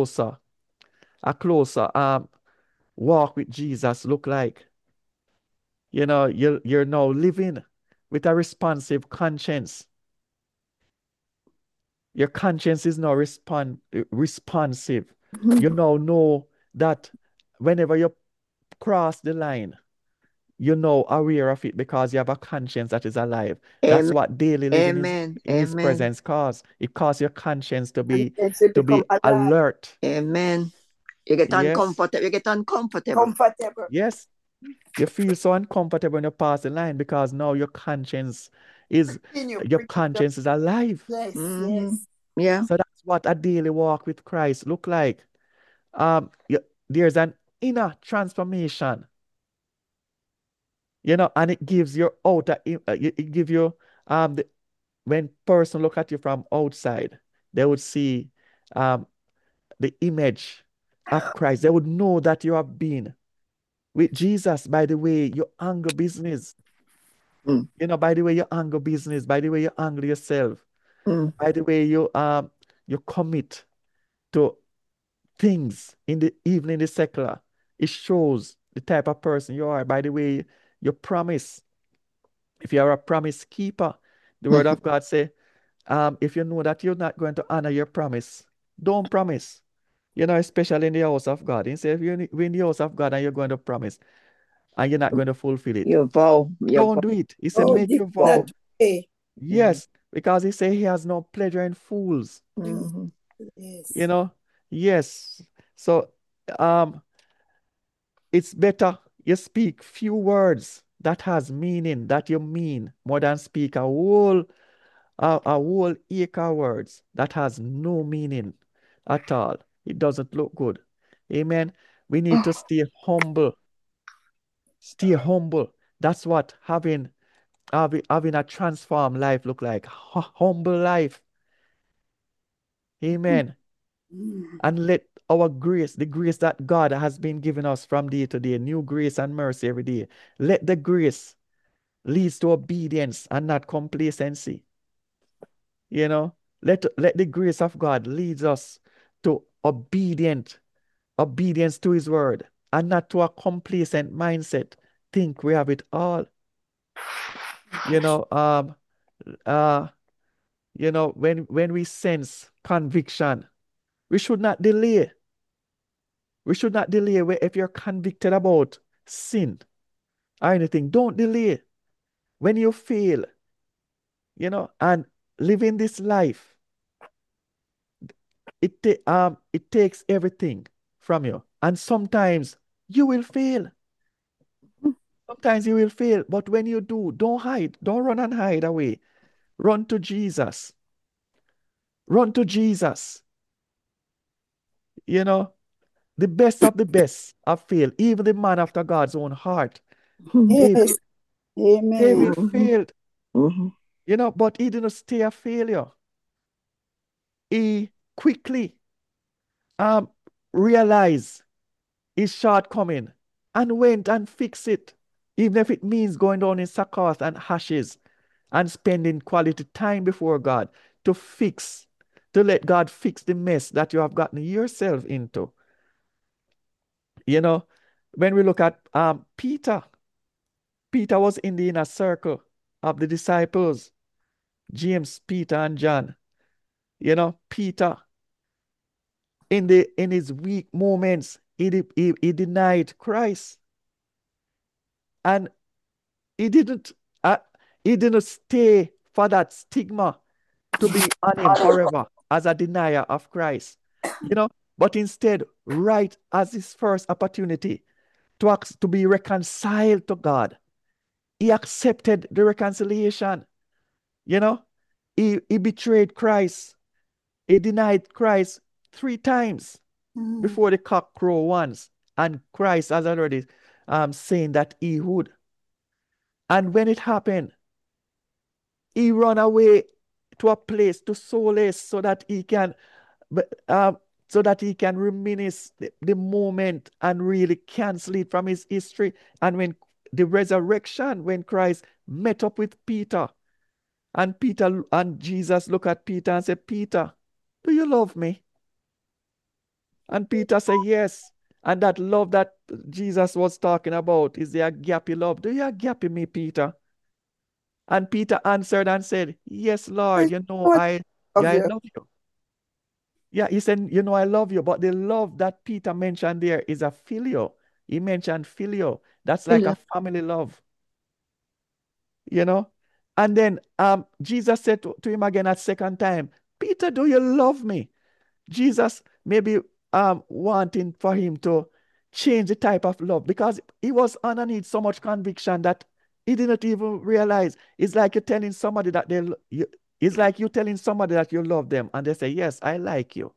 a closer walk with Jesus look like. You're now living with a responsive conscience. Your conscience is now responsive. You now know that whenever you cross the line, you're now aware of it because you have a conscience that is alive. That's Amen. what daily living Amen. in His Amen. presence cause. It causes your conscience to And be since we become alive, alert. Amen. You get Yes. uncomfortable. You get uncomfortable. comfortable. Yes. You feel so uncomfortable when you pass the line because now your conscience is alive. Yes, Mhm. yes. Yeah. So that's what a daily walk with Christ look like. There's an inner transformation, and it gives your outer, it give you when person look at you from outside, they would see the image of Christ. They would know that you have been with Jesus by the way you handle business. Mm. By the way you handle business, by the way you handle yourself, Mm. by the way you commit to things even in the secular. It shows the type of person you are by the way you promise. If you are a promise keeper, the word of God say, if you know that you're not going to honor your promise, don't promise. Especially in the house of God. He said, if you're in the house of God and you're going to promise and you're not going to fulfill it, You vow. don't do it. He said, Oh, make your vow. that way. Yes, because he said he has no pleasure in fools. Mhm. Yes. Yes. So it's better you speak few words that has meaning, that you mean, more than speak a whole acre of words that has no meaning at all. It doesn't look good. Amen. We need to stay humble. Stay humble. That's what having a transformed life look like. Humble life. Amen. And let our grace, the grace that God has been giving us from day to day, new grace and mercy every day, let the grace leads to obedience and not complacency. Let the grace of God leads us to obedience to His word and not to a complacent mindset. Think we have it all. When we sense conviction, we should not delay. We should not delay. If you're convicted about sin or anything, don't delay. When you fail, and living this life, it takes everything from you. And sometimes you will fail. Sometimes you will fail. But when you do, don't hide. Don't run and hide away. Run to Jesus. Run to Jesus. The best of the best have failed. Even the man after God's own heart. Yes. Amen. David failed. Mhm. But he didn't stay a failure. He quickly realized his shortcoming and went and fixed it, even if it means going down in sackcloth and ashes and spending quality time before God to let God fix the mess that you have gotten yourself into. When we look at Peter was in the inner circle of the disciples, James, Peter, and John. Peter in his weak moments, he denied Christ, and he didn't uh, he didn't stay for that stigma to be on him forever as a denier of Christ, you know, but instead, right as his first opportunity to be reconciled to God, he accepted the reconciliation, you know. He betrayed Christ. He denied Christ 3 times before the cock crow once. And Christ has already saying that he would. And when it happened, he run away to a place to solace so that he can reminisce the moment and really cancel it from his history. And when the resurrection, when Christ met up with Peter, and Peter and Jesus look at Peter and said, Peter, do you love me? And Peter said, yes. And that love that Jesus was talking about is the agape love. Do you agape me, Peter? And Peter answered and said, yes, Lord, I love you. Yeah, he said, I love you. But the love that Peter mentioned there is a filial. He mentioned filial. That's like a family love, you know? And then Jesus said to him again at second time, Peter, do you love me? Jesus maybe wanting for him to change the type of love because he was underneath so much conviction that he didn't even realize. It's like you're telling somebody that it's like you telling somebody that you love them and they say, yes, I like you.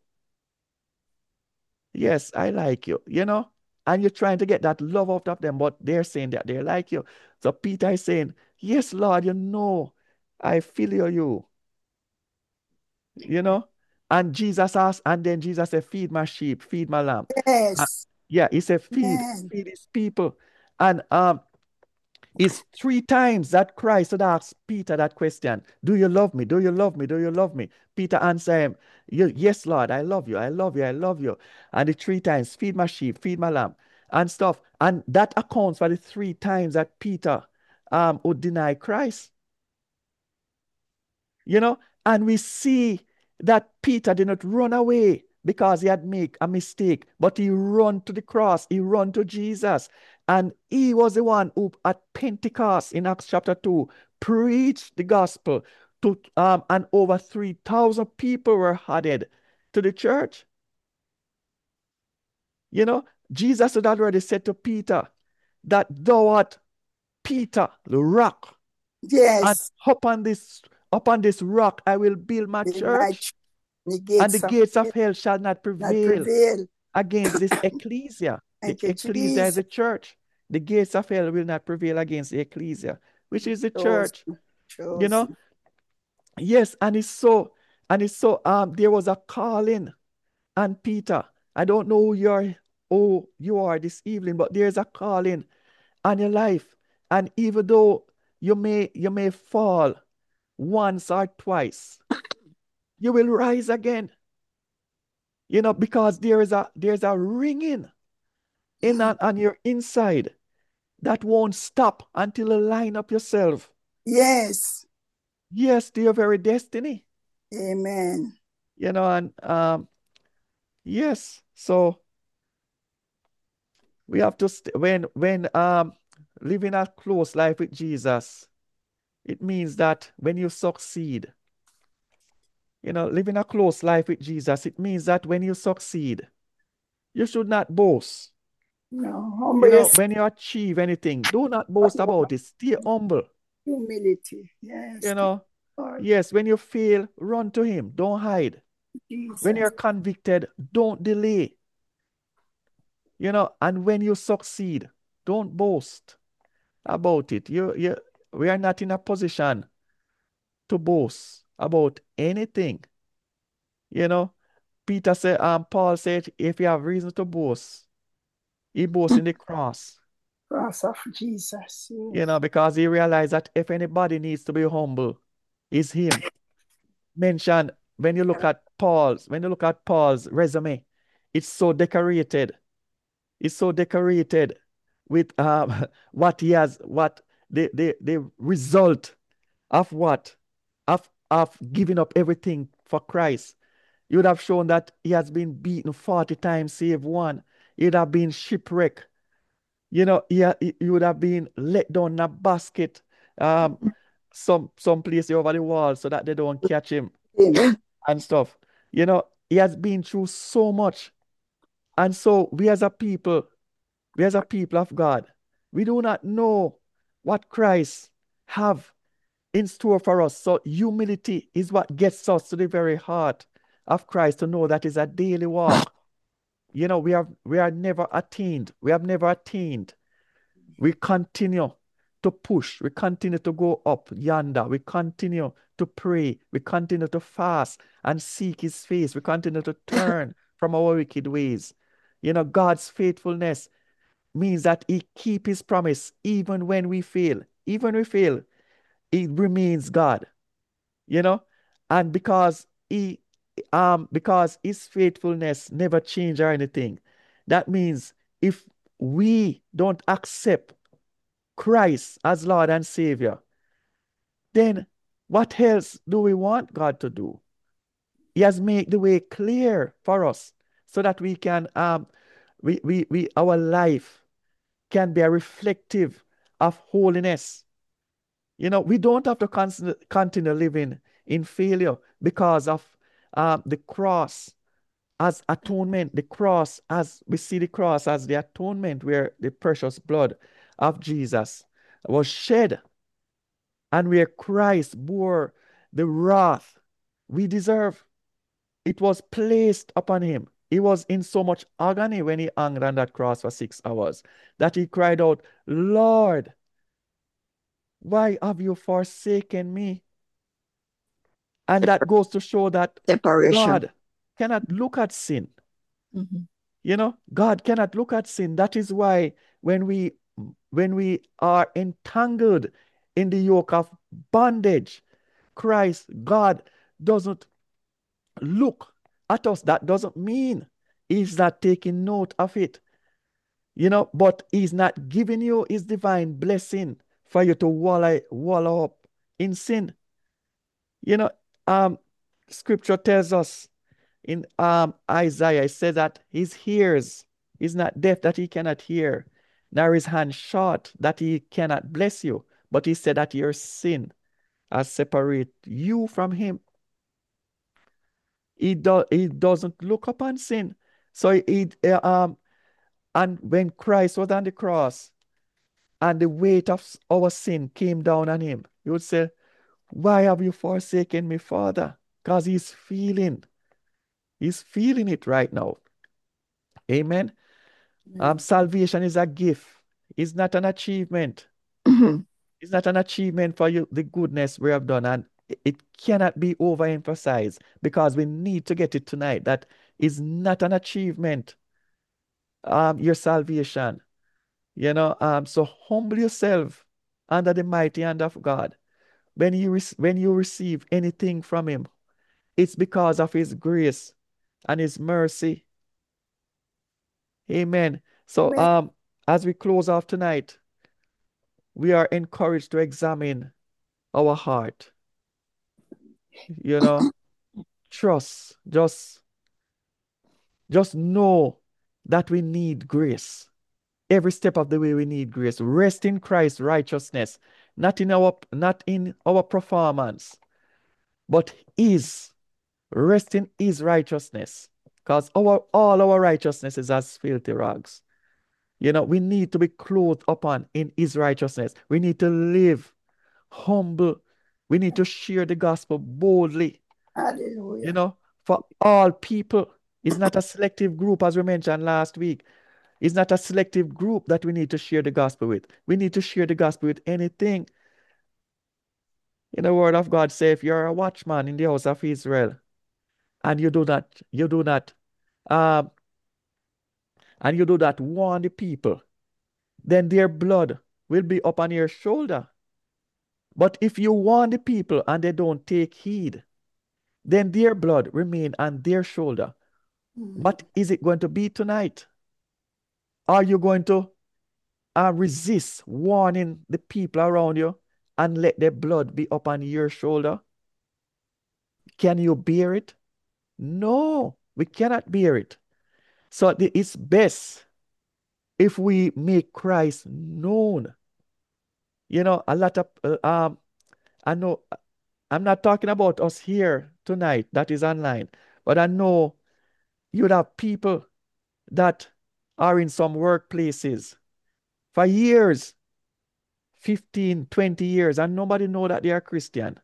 Yes, I like you, and you're trying to get that love out of them, but they're saying that they like you. So Peter is saying, yes, Lord, I feel you, you know. And Jesus asked, and then Jesus said, feed my sheep, feed my lamb. Yes. Yeah, he said, feed Amen. his people. And it's 3 times that Christ had asked Peter that question. Do you love me? Do you love me? Do you love me? Peter answered him, yes, Lord, I love you. I love you. I love you. And the 3 times, feed my sheep, feed my lamb, and stuff. And that accounts for the 3 times that Peter would deny Christ. And we see that Peter did not run away because he had made a mistake, but he ran to the cross, he ran to Jesus. And he was the one who at Pentecost in Acts chapter 2 preached the gospel to and over 3,000 people were added to the church. Jesus had already said to Peter that thou art Peter, the rock. Yes. And upon this rock I will build my church. And the gates of hell shall not prevail against this ecclesia. The ecclesia is the church. The gates of hell will not prevail against the ecclesia, which is the church. Yes, and it's so there was a calling on Peter. I don't know who you are this evening, but there's a calling on your life. And even though you may fall once or twice, you will rise again. Because there's a ringing on your inside that won't stop until you line up yourself. Yes. Yes, to your very destiny. Amen. And yes, so we have to when living a close life with Jesus, it means that when you succeed, living a close life with Jesus, it means that when you succeed, you should not boast. No, when you achieve anything, do not boast about it. Stay humble. Humility. Yes. Yes, when you fail, run to him. Don't hide. Jesus. When you're convicted, don't delay. And when you succeed, don't boast about it. We are not in a position to boast about anything. Peter said, Paul said, if you have reason to boast, he boasts in the cross. Cross of Jesus. Yes. Because he realized that if anybody needs to be humble, it's him. Mention when you look at Paul's resume, it's so decorated. It's so decorated with what he has, what the result of what of giving up everything for Christ. He would have shown that he has been beaten 40 times, save one. He'd have been shipwrecked. He would have been let down in a basket, um, some place over the wall so that they don't catch him Amen. and stuff. He has been through so much. And so we as a people of God, we do not know what Christ have in store for us. So humility is what gets us to the very heart of Christ, to know that is a daily walk. We are never attained. We have never attained. We continue to push. We continue to go up yonder. We continue to pray. We continue to fast and seek his face. We continue to turn from our wicked ways. God's faithfulness means that he keep his promise even when we fail. Even we fail, it remains God. And because his faithfulness never change or anything, that means if we don't accept Christ as Lord and Savior, then what else do we want God to do? He has made the way clear for us so that we can our life can be a reflective of holiness. We don't have to continue living in failure because of the cross as atonement. The cross, as we see the cross as the atonement, where the precious blood of Jesus was shed, and where Christ bore the wrath we deserve. It was placed upon him. He was in so much agony when he hung on that cross for 6 hours that he cried out, Lord, why have you forsaken me? And that goes to show that Separation. God cannot look at sin. Mhm. God cannot look at sin. That is why when we are entangled in the yoke of bondage, God doesn't look at us. That doesn't mean he's not taking note of it. But he's not giving you his divine blessing for you to wallow up in sin. Scripture tells us in Isaiah, it says that his ears is not deaf that he cannot hear, nor his hand short that he cannot bless you. But he said that your sin has separated you from him. He doesn't look upon sin. So and when Christ was on the cross and the weight of our sin came down on him, he would say, why have you forsaken me, Father? Because he's feeling it right now. Amen. Salvation is a gift. It's not an achievement. Mhm. It's not an achievement for you, the goodness we have done. And it cannot be overemphasized because we need to get it tonight. That is not an achievement. Your salvation. So humble yourself under the mighty hand of God. When you receive anything from him, it's because of his grace and his mercy. Amen. So Amen. as we close off tonight, we are encouraged to examine our heart. Trust. Just know that we need grace. Every step of the way we need grace. Rest in Christ's righteousness, not in our performance, but rest in his righteousness. Because all our righteousness is as filthy rags. We need to be clothed upon in his righteousness. We need to live humble. We need to share the gospel boldly, Hallelujah. for all people. It's not a selective group, as we mentioned last week. It's not a selective group that we need to share the gospel with. We need to share the gospel with anything. In the word of God say, if you're a watchman in the house of Israel, and you do not, um, and you do not warn the people, then their blood will be upon your shoulder. But if you warn the people and they don't take heed, then their blood remain on their shoulder. What is it going to be tonight? Are you going to resist warning the people around you and let their blood be upon your shoulder? Can you bear it? No, we cannot bear it. So it's best if we make Christ known. You know, a lot of I know I'm not talking about us here tonight that is online, but I know you'd have people that are in some workplaces for years, 15, 20 years, and nobody know that they are Christian.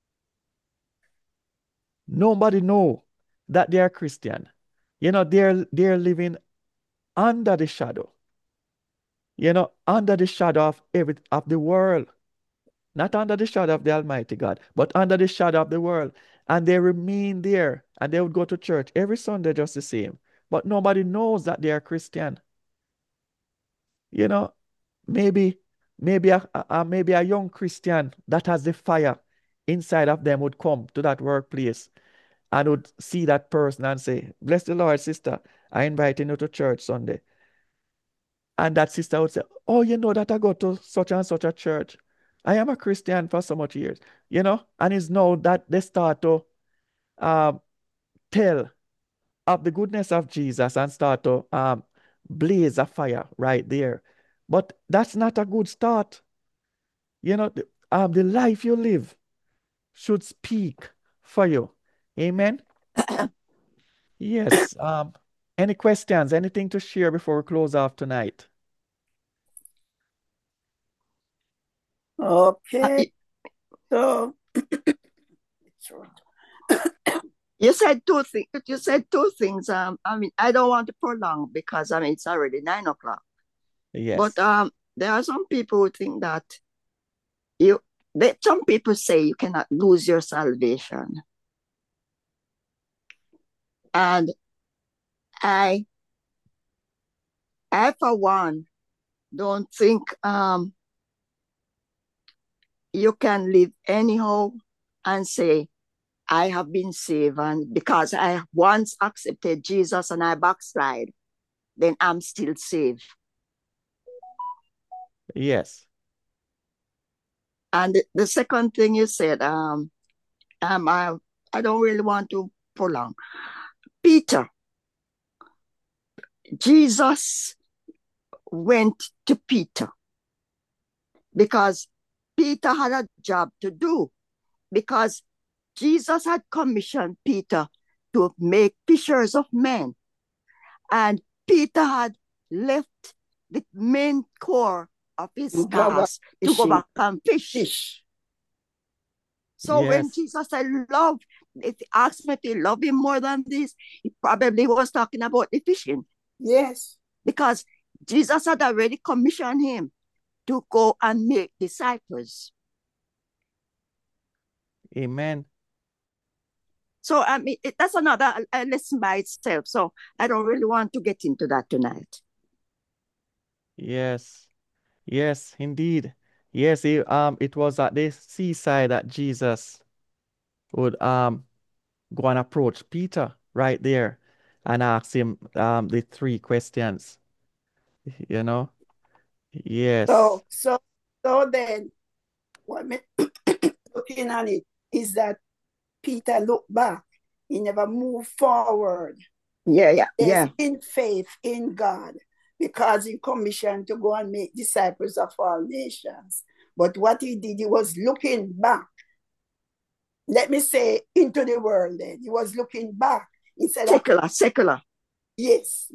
Nobody know that they are Christian. You know, they're living under the shadow, under the shadow of the world, not under the shadow of the Almighty God, but under the shadow of the world. And they remain there and they would go to church every Sunday just the same. But nobody knows that they are Christian. You know, maybe maybe a young Christian that has the fire inside of them would come to that workplace and would see that person and say, "Bless the Lord, sister. I invite you to church Sunday." And that sister would say, "Oh, you know that I go to such and such a church. I am a Christian for so much years." And it's now that they start to um, tell of the goodness of Jesus and start to blaze a fire right there. But that's not a good start. The life you live should speak for you. Amen. Yes. Any questions? Anything to share before we close off tonight? Okay. So, You said two things. You said two things. I mean, I don't want to prolong because it's already 9 o'clock. Yes. But there are some people who think that some people say you cannot lose your salvation, and I for one don't think you can live anyhow and say, I have been saved, and because I once accepted Jesus and I backslide, then I'm still saved. Yes. And the second thing you said, I don't really want to prolong. Peter, Jesus went to Peter because Peter had a job to do, because Jesus had commissioned Peter to make fishers of men. And Peter had left the main core of his task to go back and fish. So when Yes. Jesus said, love, if he asked me to love him more than this, he probably was talking about the fishing. yes. Because Jesus had already commissioned him to go and make disciples. Amen. So that's another lesson by itself. So I don't really want to get into that tonight. Yes. Yes, indeed. Yes, it was at the seaside that Jesus would go and approach Peter right there and ask him the three questions. You know? Yes. So then, what me looking on it is that Peter looked back. He never moved forward. Yeah. In faith in God, because he commissioned to go and make disciples of all nations. But what he did, he was looking back. Let me say, into the world then. He was looking back. Instead of Secular. Yes.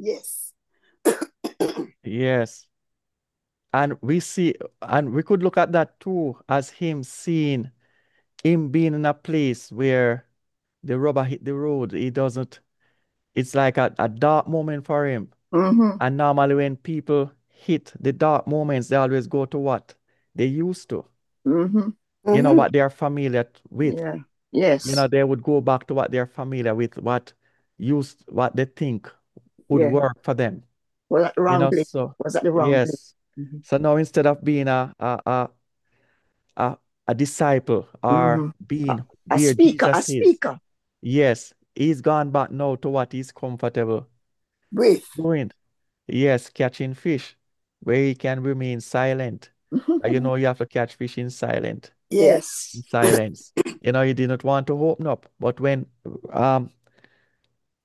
Yes. And we could look at that too as him being in a place where the rubber hit the road. It's like a dark moment for him. Mm-hmm. And normally when people hit the dark moments, they always go to what they used to. Mm-hmm. What they're familiar with. Yeah. Yes. They would go back to what they're familiar with, what they think would work for them. Was that the wrong place? So Was that the wrong place? yes. So now instead of being a disciple or being A where speaker. Jesus is, yes, he's gone back now to what he's comfortable with. doing. Yes, catching fish, where he can remain silent. You have to catch fish in silent. Yes. In silence. You did not want to open up, but when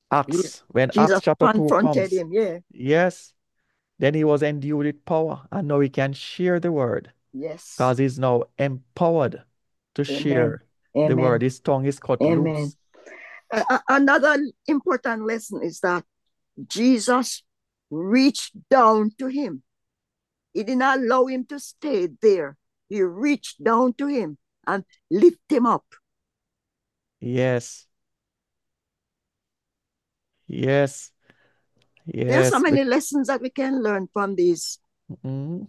Acts, when Acts Jesus chapter 2 confronted comes, him. Yeah. yes, then he was endued with power, and now he can share the word Yes. because he's now empowered to Amen. share the Amen. word. His tongue is cut Amen. loose. Another important lesson is that Jesus reached down to him. He did not allow him to stay there. He reached down to him and lift him up. Yes, yes, There are so yes. many lessons that we can learn from these Mhm.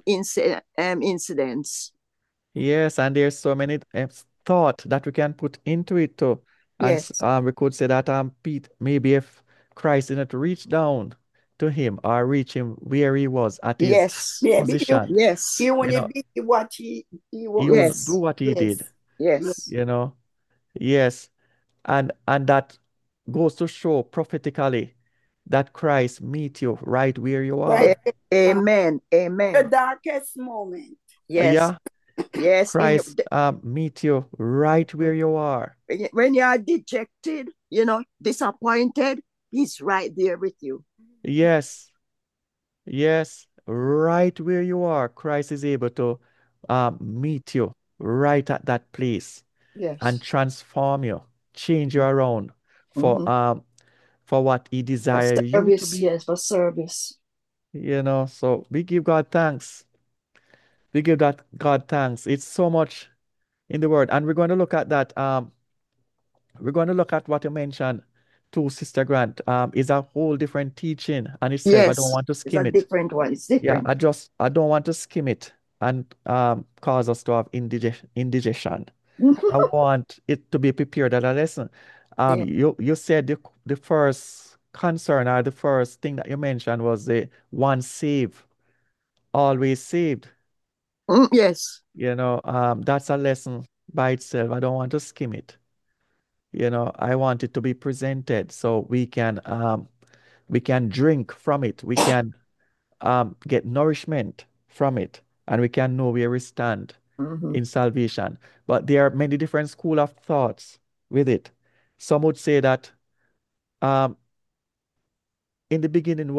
incidents. Yes, and there's so many thought that we can put into it too. And Yes. we could say that Pete, maybe if Christ didn't reach down to him or reach him where he was at his Yes. Maybe position, Yes. he you only know, be what he he was. wouldn't do Yes. what he did, Yes. Yes. you know. Yes, and that goes to show prophetically that Christ meet you right where you Right. are. Amen. The Amen. darkest moment. Yes. Yeah, Yes. Christ meet you right where you are. When you are dejected, disappointed, he's right there with you. Yes, yes, right where you are, Christ is able to meet you right at that place Yes. and transform you, change you around Mhm. for what He For desires you to service, be. yes, for service. So we give God thanks. We give that God thanks. It's so much in the word, and we're going to look at that. We're going to look at what you mentioned to Sister Grant. Is a whole different teaching on itself. I don't Yes, want to it's a skim it. different one. It's Yeah, different. I don't want to skim it and cause us to have indigestion. I want it to be prepared as a lesson. Yeah. You said the first concern or the first thing that you mentioned was the one saved, always saved. Yes. That's a lesson by itself. I don't want to skim it. I want it to be presented so we can drink from it. We can get nourishment from it, and we can know where we stand Mhm. in salvation. But there are many different school of thoughts with it. Some would say that um, in the beginning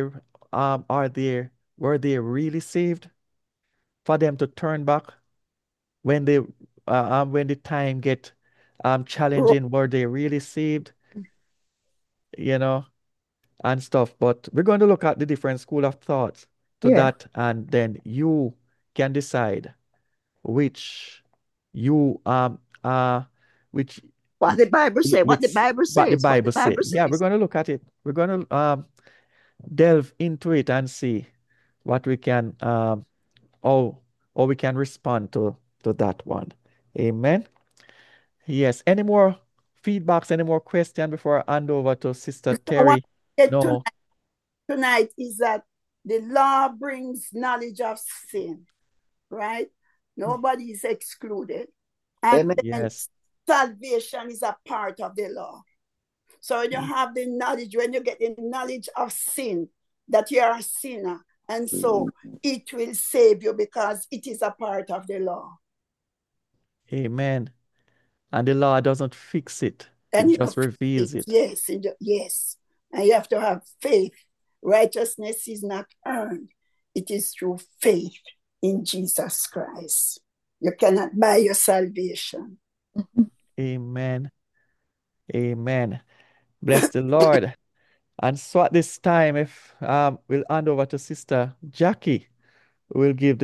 were they really saved for them to turn back when when the time get challenging? Were they really saved? You know, and stuff. But we're going to look at the different school of thoughts to Yeah. that, and then you can decide which you which What the Bible says. What the which Bible what the says. What the Bible say. Bible Yeah, we're says. going to look at it. We're going to delve into it and see what we can how we can respond to that one. Amen. Yes. Any more feedbacks? Any more questions before I hand over to Sister I want Terry? to get No. tonight is that the law brings knowledge of sin, right? Nobody is excluded. And Amen. then Yes. salvation is a part of the law. So when you have the knowledge, when you get the knowledge of sin, that you are a sinner, and so it will save you because it is a part of the law. Amen. And the law doesn't fix it. And It you just reveals it. yes, yes. And you have to have faith. Righteousness is not earned. It is through faith in Jesus Christ. You cannot buy your salvation. Amen. Amen. Bless the Lord. And so at this time, if we'll hand over to Sister Jackie, who will give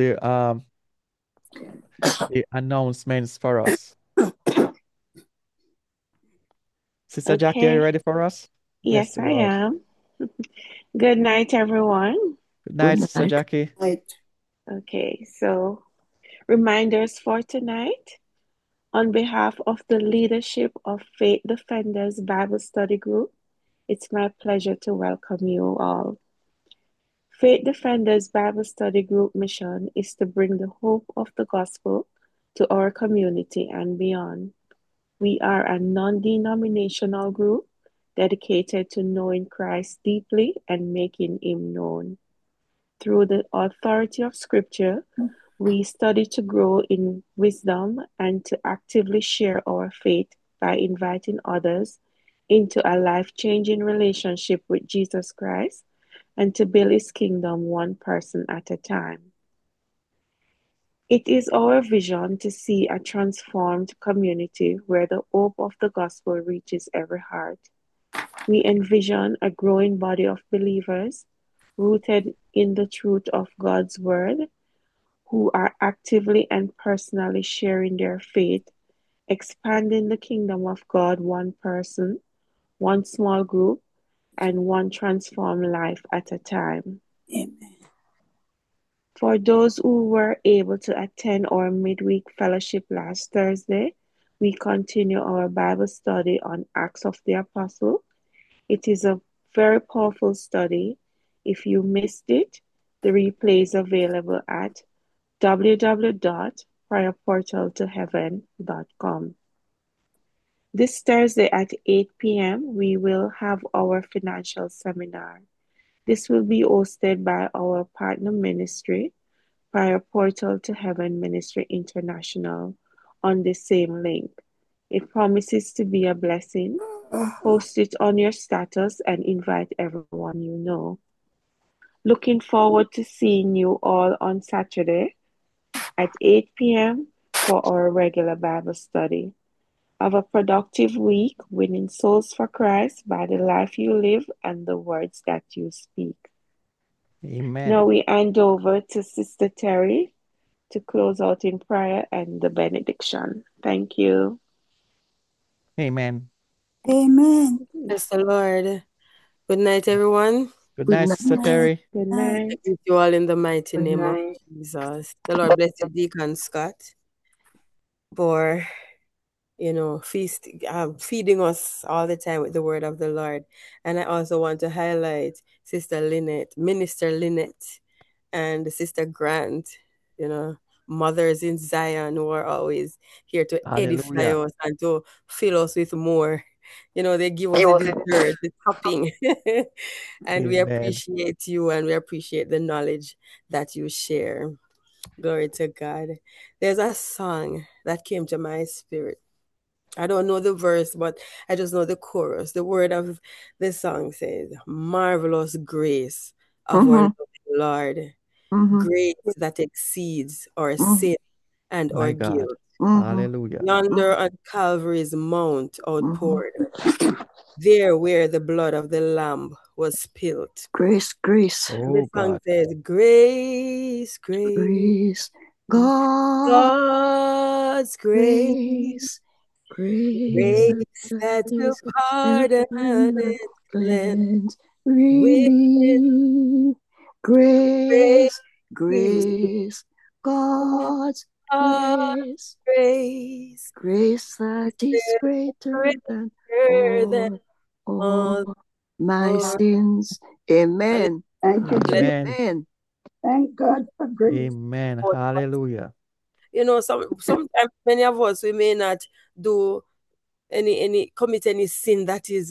the announcements for us. Sister Jackie, are you Okay. ready for us? Bless Yes, the I Lord. am. Good night, everyone. Good night, Good Sister night. Jackie. Right. Okay, so reminders for tonight. On behalf of the leadership of Faith Defenders Bible Study Group, it's my pleasure to welcome you all. Faith Defenders Bible Study Group mission is to bring the hope of the gospel to our community and beyond. We are a non-denominational group dedicated to knowing Christ deeply and making him known. Through the authority of Scripture, we study to grow in wisdom and to actively share our faith by inviting others into a life-changing relationship with Jesus Christ and to build his kingdom one person at a time. It is our vision to see a transformed community where the hope of the gospel reaches every heart. We envision a growing body of believers rooted in the truth of God's word, who are actively and personally sharing their faith, expanding the kingdom of God one person, one small group, and one transformed life at a time. Amen. For those who were able to attend our midweek fellowship last Thursday, we continue our Bible study on Acts of the Apostle. It is a very powerful study. If you missed it, the replay is available at www.prayerportaltoheaven.com. This Thursday at 8 p.m., we will have our financial seminar. This will be hosted by our partner ministry, Prayer Portal to Heaven Ministry International, on the same link. It promises to be a blessing. Post it on your status and invite everyone you know. Looking forward to seeing you all on Saturday at 8 p.m. for our regular Bible study. Have a productive week, winning souls for Christ by the life you live and the words that you speak. Amen. Now we hand over to Sister Terry to close out in prayer and the benediction. Thank you. Amen. Amen. Bless the Lord. Good night, everyone. Good Good night, night. Sister Terry. Good Night. I night. greet you all in the mighty Good name of night. Jesus. The Lord bless you, Deacon Scott, for feeding us all the time with the word of the Lord. And I also want to highlight Sister Lynette, Minister Lynette, and Sister Grant, mothers in Zion who are always here to edify Hallelujah. us and to fill us with more. They give us the dessert, the topping. And we Amen. appreciate you and we appreciate the knowledge that you share. Glory to God. There's a song that came to my spirit. I don't know the verse, but I just know the chorus. The word of the song says, "Marvelous grace of our Mhm. Lord, Mhm. grace that exceeds our Mhm. sin and My our God. guilt. Mhm. Hallelujah. Yonder on Calvary's mount Mhm. outpoured, there where the blood of the Lamb was spilled." Grace, grace, And the Oh song God. says, "Grace, grace, grace, God, God's grace, grace grace that will is pardon and cleanse, cleanse, with relief, grace, grace, God's God's grace, grace, that is greater than greater than all all. my sins. Amen. Thank you, Jesus. Amen. Amen. Thank God for grace. Amen. Hallelujah. Sometimes many of us, we may not do commit any sin that is,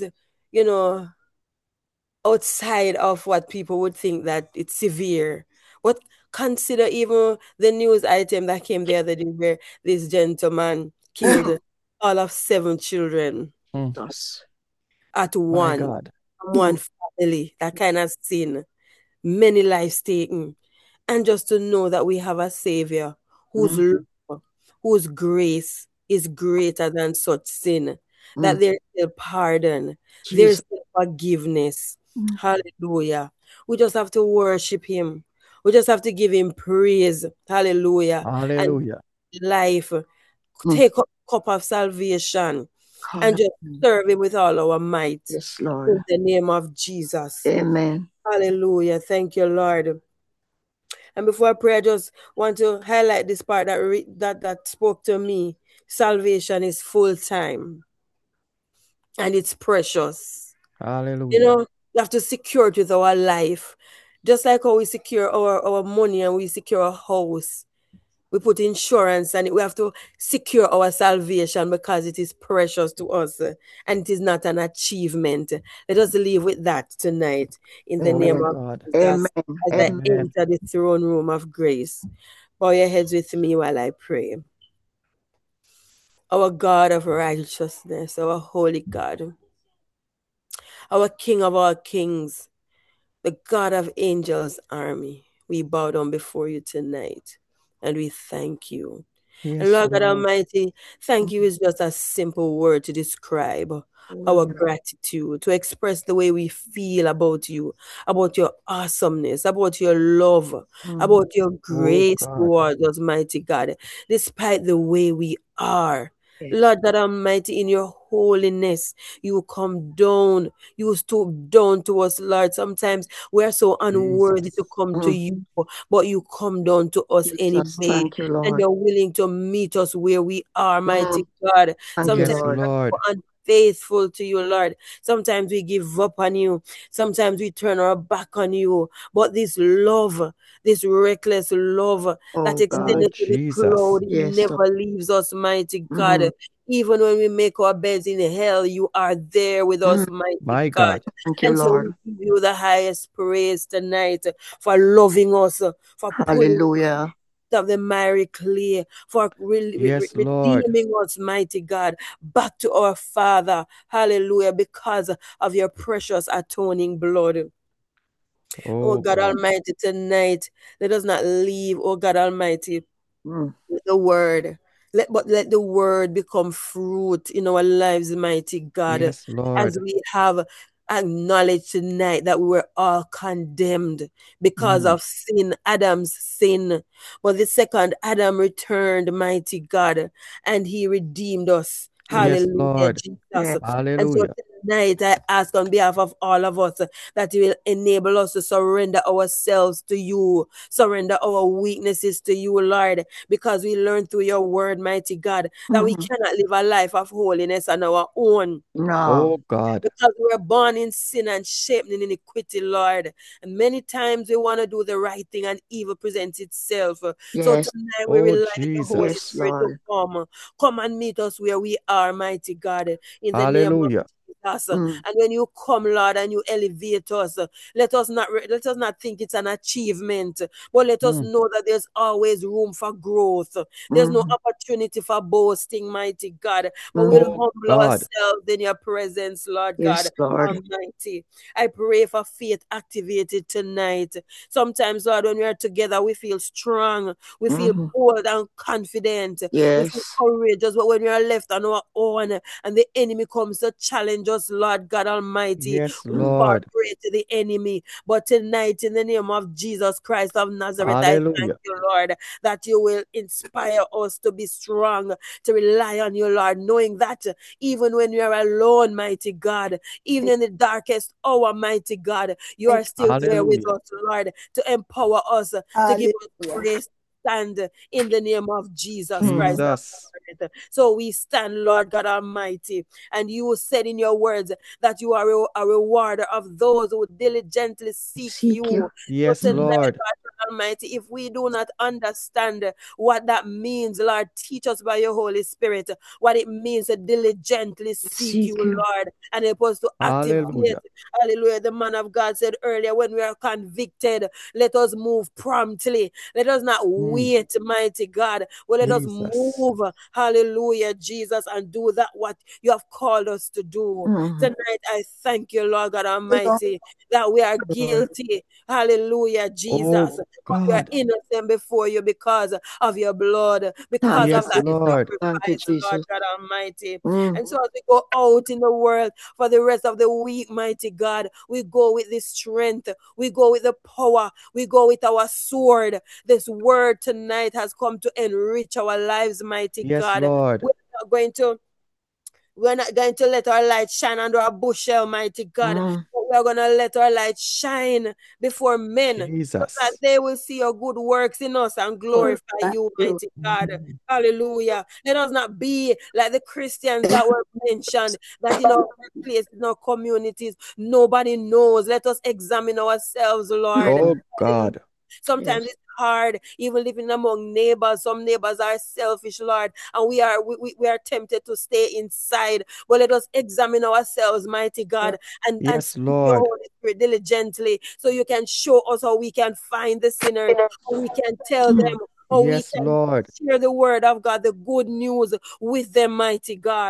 outside of what people would think that it's severe. But consider even the news item that came the other day where this gentleman killed all of 7 children Mm. Thus. at My one God. family. That kind of sin. Many lives taken. And just to know that we have a Savior whose love, whose grace is greater than such sin, that there's still pardon, there's Jesus. still forgiveness. Hallelujah. We just have to worship Him. We just have to give Him praise. Hallelujah. And Hallelujah. life, take up the cup of salvation and just serve Him with all our might. Yes, Lord. In the name of Jesus. Amen. Hallelujah. Thank you, Lord. And before I pray, I just want to highlight this part that spoke to me. Salvation is full time and it's precious. Hallelujah. We have to secure it with our life. Just like how we secure our money and we secure a house. We put insurance and we have to secure our salvation because it is precious to us and it is not an achievement. Let us leave with that tonight in the name of God. Jesus Amen. as I Amen. enter the throne room of grace. Bow your heads with me while I pray. Our God of righteousness, our holy God, our King of all kings, the God of angels' army. We bow down before you tonight and we thank you. And Yes, Lord God Lord. Almighty, thank you is just a simple word to describe our gratitude, to express the way we feel about you, about your awesomeness, about your love, about your Oh, grace God. towards us, mighty God, despite the way we are. Lord God Almighty, in your holiness, you come down, you stoop down to us, Lord. Sometimes we are so unworthy to Jesus. come to you, but you come down to us Jesus, anyway, thank you, and Lord. you're willing to meet us where we are, mighty God. Thank you, Sometimes Yes, Lord. we're Lord. so unfaithful to you, Lord. Sometimes we give up on you. Sometimes we turn our back on you. But this love, this reckless love that Oh, God. extended to the Jesus. cloud, it Yes, never Lord. leaves us, mighty God. Even when we make our beds in hell, you are there with us, mighty My God. God. Thank you, And so Lord. we give you the highest praise tonight for loving us, for pulling Hallelujah. of the miry clay, for Yes, Lord. redeeming us, mighty God, back to our Father. Hallelujah, because of your precious atoning blood. Oh Oh, God God. Almighty, tonight, let us not leave, oh God Almighty, Mm. with the word. Let the word become fruit in our lives, mighty God, Yes, as Lord. we have acknowledged tonight that we were all condemned because of sin, Adam's sin. But the second Adam returned, mighty God, and he redeemed us. Yes, Hallelujah, Lord. Jesus. Yes. And so Hallelujah. tonight I ask on behalf of all of us that you will enable us to surrender ourselves to you, surrender our weaknesses to you, Lord, because we learn through your word, mighty God, that we cannot live a life of holiness on our own. No. Oh, God. Because we're born in sin and shaped in iniquity, Lord. And many times we want to do the right thing and evil presents itself. So Yes. tonight we Oh, rely on the Holy Yes, Jesus. Spirit to Lord. come and meet us where we are, mighty God, in the name of Hallelujah. Jesus. Mm. And when you come, Lord, and you elevate us, let us not think it's an achievement, but let us Mm. know that there's always room for growth. There's no opportunity for boasting, mighty God, but we'll Oh, humble God. ourselves in your presence, Lord God Yes, Lord. Almighty. I pray for faith activated tonight. Sometimes, Lord, when we are together, we feel strong, we feel bold and confident, we feel Yes. courageous, but when we are left on our own and the enemy comes to challenge us, Lord God Almighty, Yes, we fall Lord. prey to the enemy. But tonight, in the name of Jesus Christ of Nazareth, I thank Hallelujah. you, Lord, that you will inspire us to be strong, to rely on you, Lord, knowing that even when we are alone, mighty God, even in the darkest hour, mighty God, you are still there with Hallelujah. us, Lord, to empower us, to give us Hallelujah. grace. Stand in the name of Jesus Christ of Jesus. Nazareth. So we stand, Lord God Almighty, and you said in your words that you are a rewarder of those who diligently seek Seek you. you. So Yes, tonight, Lord. God Almighty, if we do not understand what that means, Lord, teach us by your Holy Spirit what it means to diligently seek you, Seek you. Lord, and help us to activate. Hallelujah. Hallelujah. The man of God said earlier, when we are convicted, let us move promptly. Let us not Mm. wait, mighty God. Well, let us Jesus. move. Hallelujah, Jesus, and do that what you have called us to do. Tonight, I thank you, Lord God Almighty, that we are guilty. Hallelujah, Jesus. Oh, But we are God. innocent before you because of your blood, because Thank you, of Yes, that Jesus. Lord. Thank you, sacrifice, Lord Jesus. God Almighty. Mm. And so as we go out in the world for the rest of the week, mighty God, we go with the strength, we go with the power, we go with our sword. This word tonight has come to enrich our lives, mighty Yes, God. Lord. We're not going to let our light shine under a bushel, mighty God. But we're going to let our light shine before men so that Jesus. they will see your good works in us and glorify you, mighty God. Hallelujah. Let us not be like the Christians that were mentioned, that in our places, in our communities, nobody knows. Let us examine ourselves, Lord. Oh, God. Sometimes Yes. it's hard, even living among neighbors. Some neighbors are selfish, Lord, and we are tempted to stay inside. But let us examine ourselves, mighty God, and Yes, speak your Lord. Holy Spirit diligently, so you can show us how we can find the sinners, how we can tell them, how we Yes, can Lord. share the word of God, the good news with them, mighty God.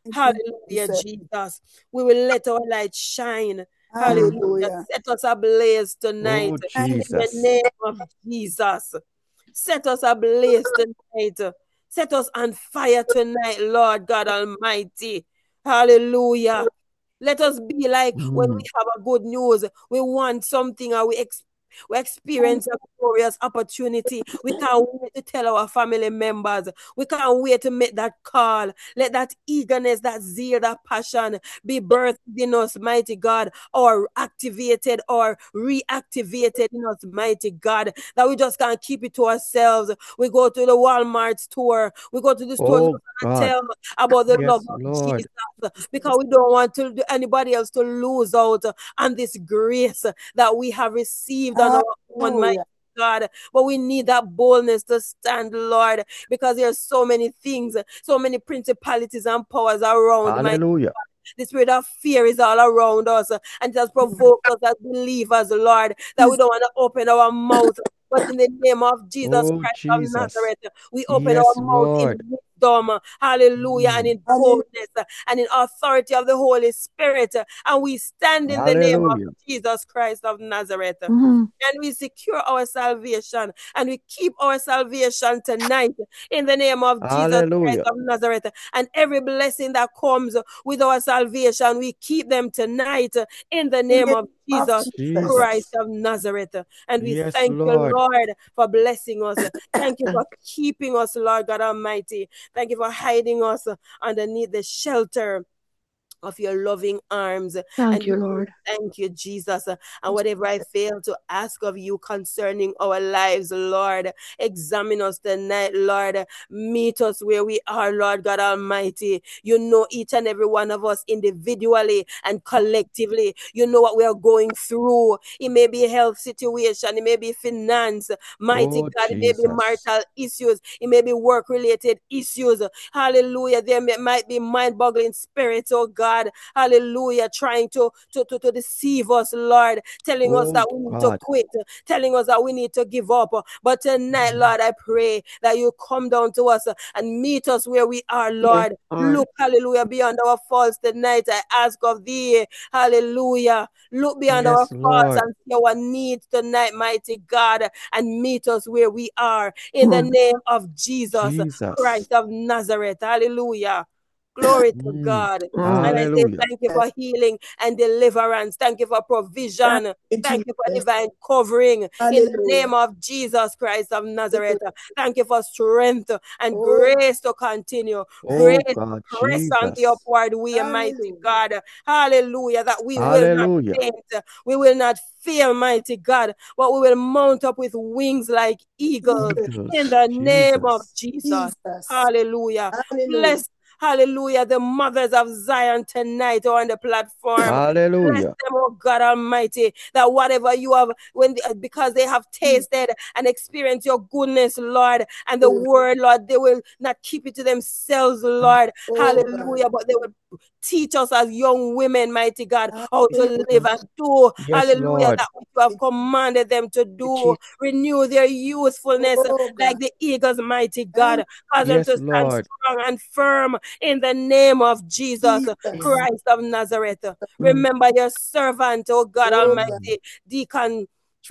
Hallelujah, Jesus. We will let our light shine. Hallelujah. Hallelujah. Set us ablaze tonight. Oh, In the Jesus. name of Jesus. Set us ablaze tonight. Set us on fire tonight, Lord God Almighty. Hallelujah. Let us be like when we have a good news, we want something or we experience a glorious opportunity. We can't wait to tell our family members. We can't wait to make that call. Let that eagerness, that zeal, that passion be birthed in us, mighty God, or activated or reactivated in us, mighty God, that we just can't keep it to ourselves. We go to the Walmart store, we go to the stores, Oh, we can't God. tell about the Yes, love of Lord. Jesus because we don't want anybody else to lose out on this grace that we have received on our own, mighty God. But we need that boldness to stand, Lord, because there's so many things, so many principalities and powers around, mighty Hallelujah. God. The spirit of fear is all around us, and it has provoked us as believers, Lord, that we don't want to open our mouth. But in the name of Jesus Oh, Christ of Jesus. Nazareth, we open Yes, our mouth in Lord. wisdom, hallelujah, and in boldness and in authority of the Holy Spirit. And we stand in the name of Hallelujah. Jesus Christ of Nazareth. Mhm. And we secure our salvation and we keep our salvation tonight in the name of Jesus Christ Hallelujah. of Nazareth. And every blessing that comes with our salvation, we keep them tonight in the name of Jesus Christ Jesus. of Nazareth. And we Yes, thank you, Lord. Lord, for blessing us. Thank you for keeping us, Lord God Almighty. Thank you for hiding us underneath the shelter of your loving arms. Thank you, Lord. Thank you, Jesus. And whatever I fail to ask of you concerning our lives, Lord, examine us tonight, Lord. Meet us where we are, Lord God Almighty. You know each and every one of us individually and collectively. You know what we are going through. It may be a health situation, it may be finance, mighty Oh, God, it may be Jesus. marital issues, it may be work-related issues. Hallelujah. There might be mind-boggling spirits, oh God. Hallelujah. Trying to deceive us, Lord, telling us Oh, that we need to God. quit, telling us that we need to give up. But tonight, Lord, I pray that you come down to us and meet us where we are, Yes, Lord. Lord. Look, hallelujah, beyond our faults tonight. I ask of thee, hallelujah. Look beyond our Yes, faults Lord. and see our needs tonight, mighty God, and meet us where we are in the name of Jesus Jesus. Christ of Nazareth. Hallelujah. Glory to God. And I say Hallelujah. thank you for healing and deliverance. Thank you for provision. Thank you for divine covering in the name of Jesus Christ of Nazareth. Thank you for strength and grace to continue. Grace Oh, to God. press on the Jesus. upward way, mighty God. Hallelujah. That we will not Hallelujah. faint. We will not fail, mighty God, but we will mount up with wings like eagles in Jesus. the name of Jesus. Jesus. Hallelujah. Bless, hallelujah, the mothers of Zion tonight or on the platform. Bless Hallelujah. them, oh God Almighty, that whatever you have, because they have tasted and experienced your goodness, Lord, and the word, Lord, they will not keep it to themselves, Lord. Hallelujah, but they will teach us as young women, mighty God, how to live and do, Yes, hallelujah, Lord. that which you have commanded them to do. Renew their youthfulness like the eagles, mighty God. Cause them Yes, to stand Lord. strong and firm in the name of Jesus Christ of Nazareth. Remember your servant, oh God Almighty, Deacon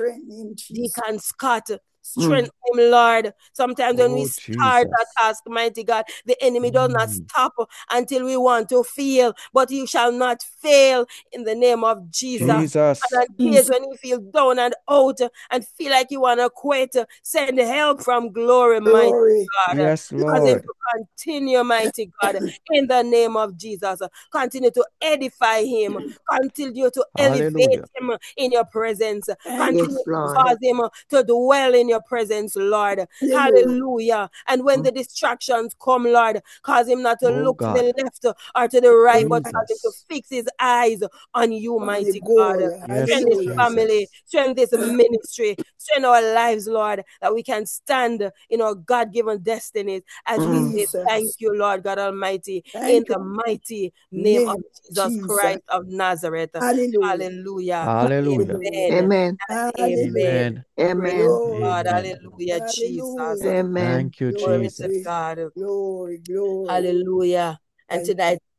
Scott. Strengthen him, Lord. Sometimes when we Oh, start that Jesus. task, mighty God, the enemy does not stop until we want to fail, but he shall not fail in the name of Jesus. Jesus. And on days when you feel down and out and feel like you want to quit, send help from glory, mighty God. Yes, Cause him Lord. to continue, mighty God, in the name of Jesus. Continue to edify him. Continue to elevate Hallelujah. him in your presence. Continue Yes, to Lord. cause him to dwell in your presence, Lord. Hallelujah. And when the distractions come, Lord, cause him not to Oh, look to the God. left or to the right, but cause him to Jesus. fix his eyes on you, mighty God. Yes, Strengthen this family, Jesus. strengthen this ministry, strengthen our lives, Lord, that we can stand in our God-given destinies as we say thank you, Lord God Almighty, in the mighty name of Jesus Christ of Nazareth. Hallelujah. Hallelujah. Amen. Amen. Amen. Amen. Praise Amen. God. Amen. Hallelujah, Jesus. Amen. Thank you, Glory to Jesus. God. Hallelujah. And tonight,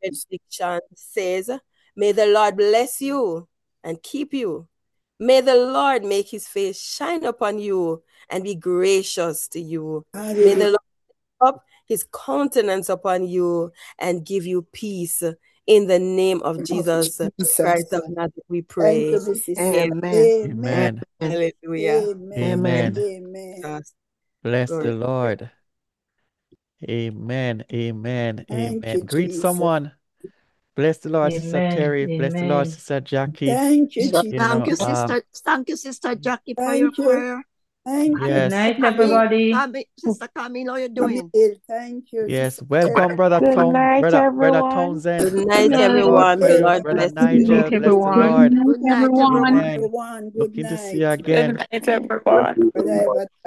benediction says, may the Lord bless you and keep you. May the Lord make his face shine upon you and be gracious to you. May the Lord lift up his countenance upon you and give you peace. In the name of Jesus Christ of Nazareth, we pray. Thank you, Mrs. Amen. Amen. Hallelujah. Amen. Amen. Amen. Bless Glory. the Lord. Amen. Amen. Thank Amen. you, Greet Jesus. someone. Bless the Lord, Sister Amen. Terry. Bless the Lord, Amen. Sister Jackie. Thank you, You Jesus. Thank you, know, Sister Jackie, for your Thank you. prayer. Thank Good you. yes, night, Camille, everybody. Sister Camille, how you doing? Camille, thank you. yes. Sister Welcome, Brother Good Tom, night, Brother everyone. Townsend. Good night, Bless the night. Lord everyone. for The you. Lord Brother bless Good Nigel, night, you. bless the everyone. Lord. Good night, Everyone. everyone. Amen. Everyone, good Looking to see night. you again. Good night, everyone. Brother Ivan,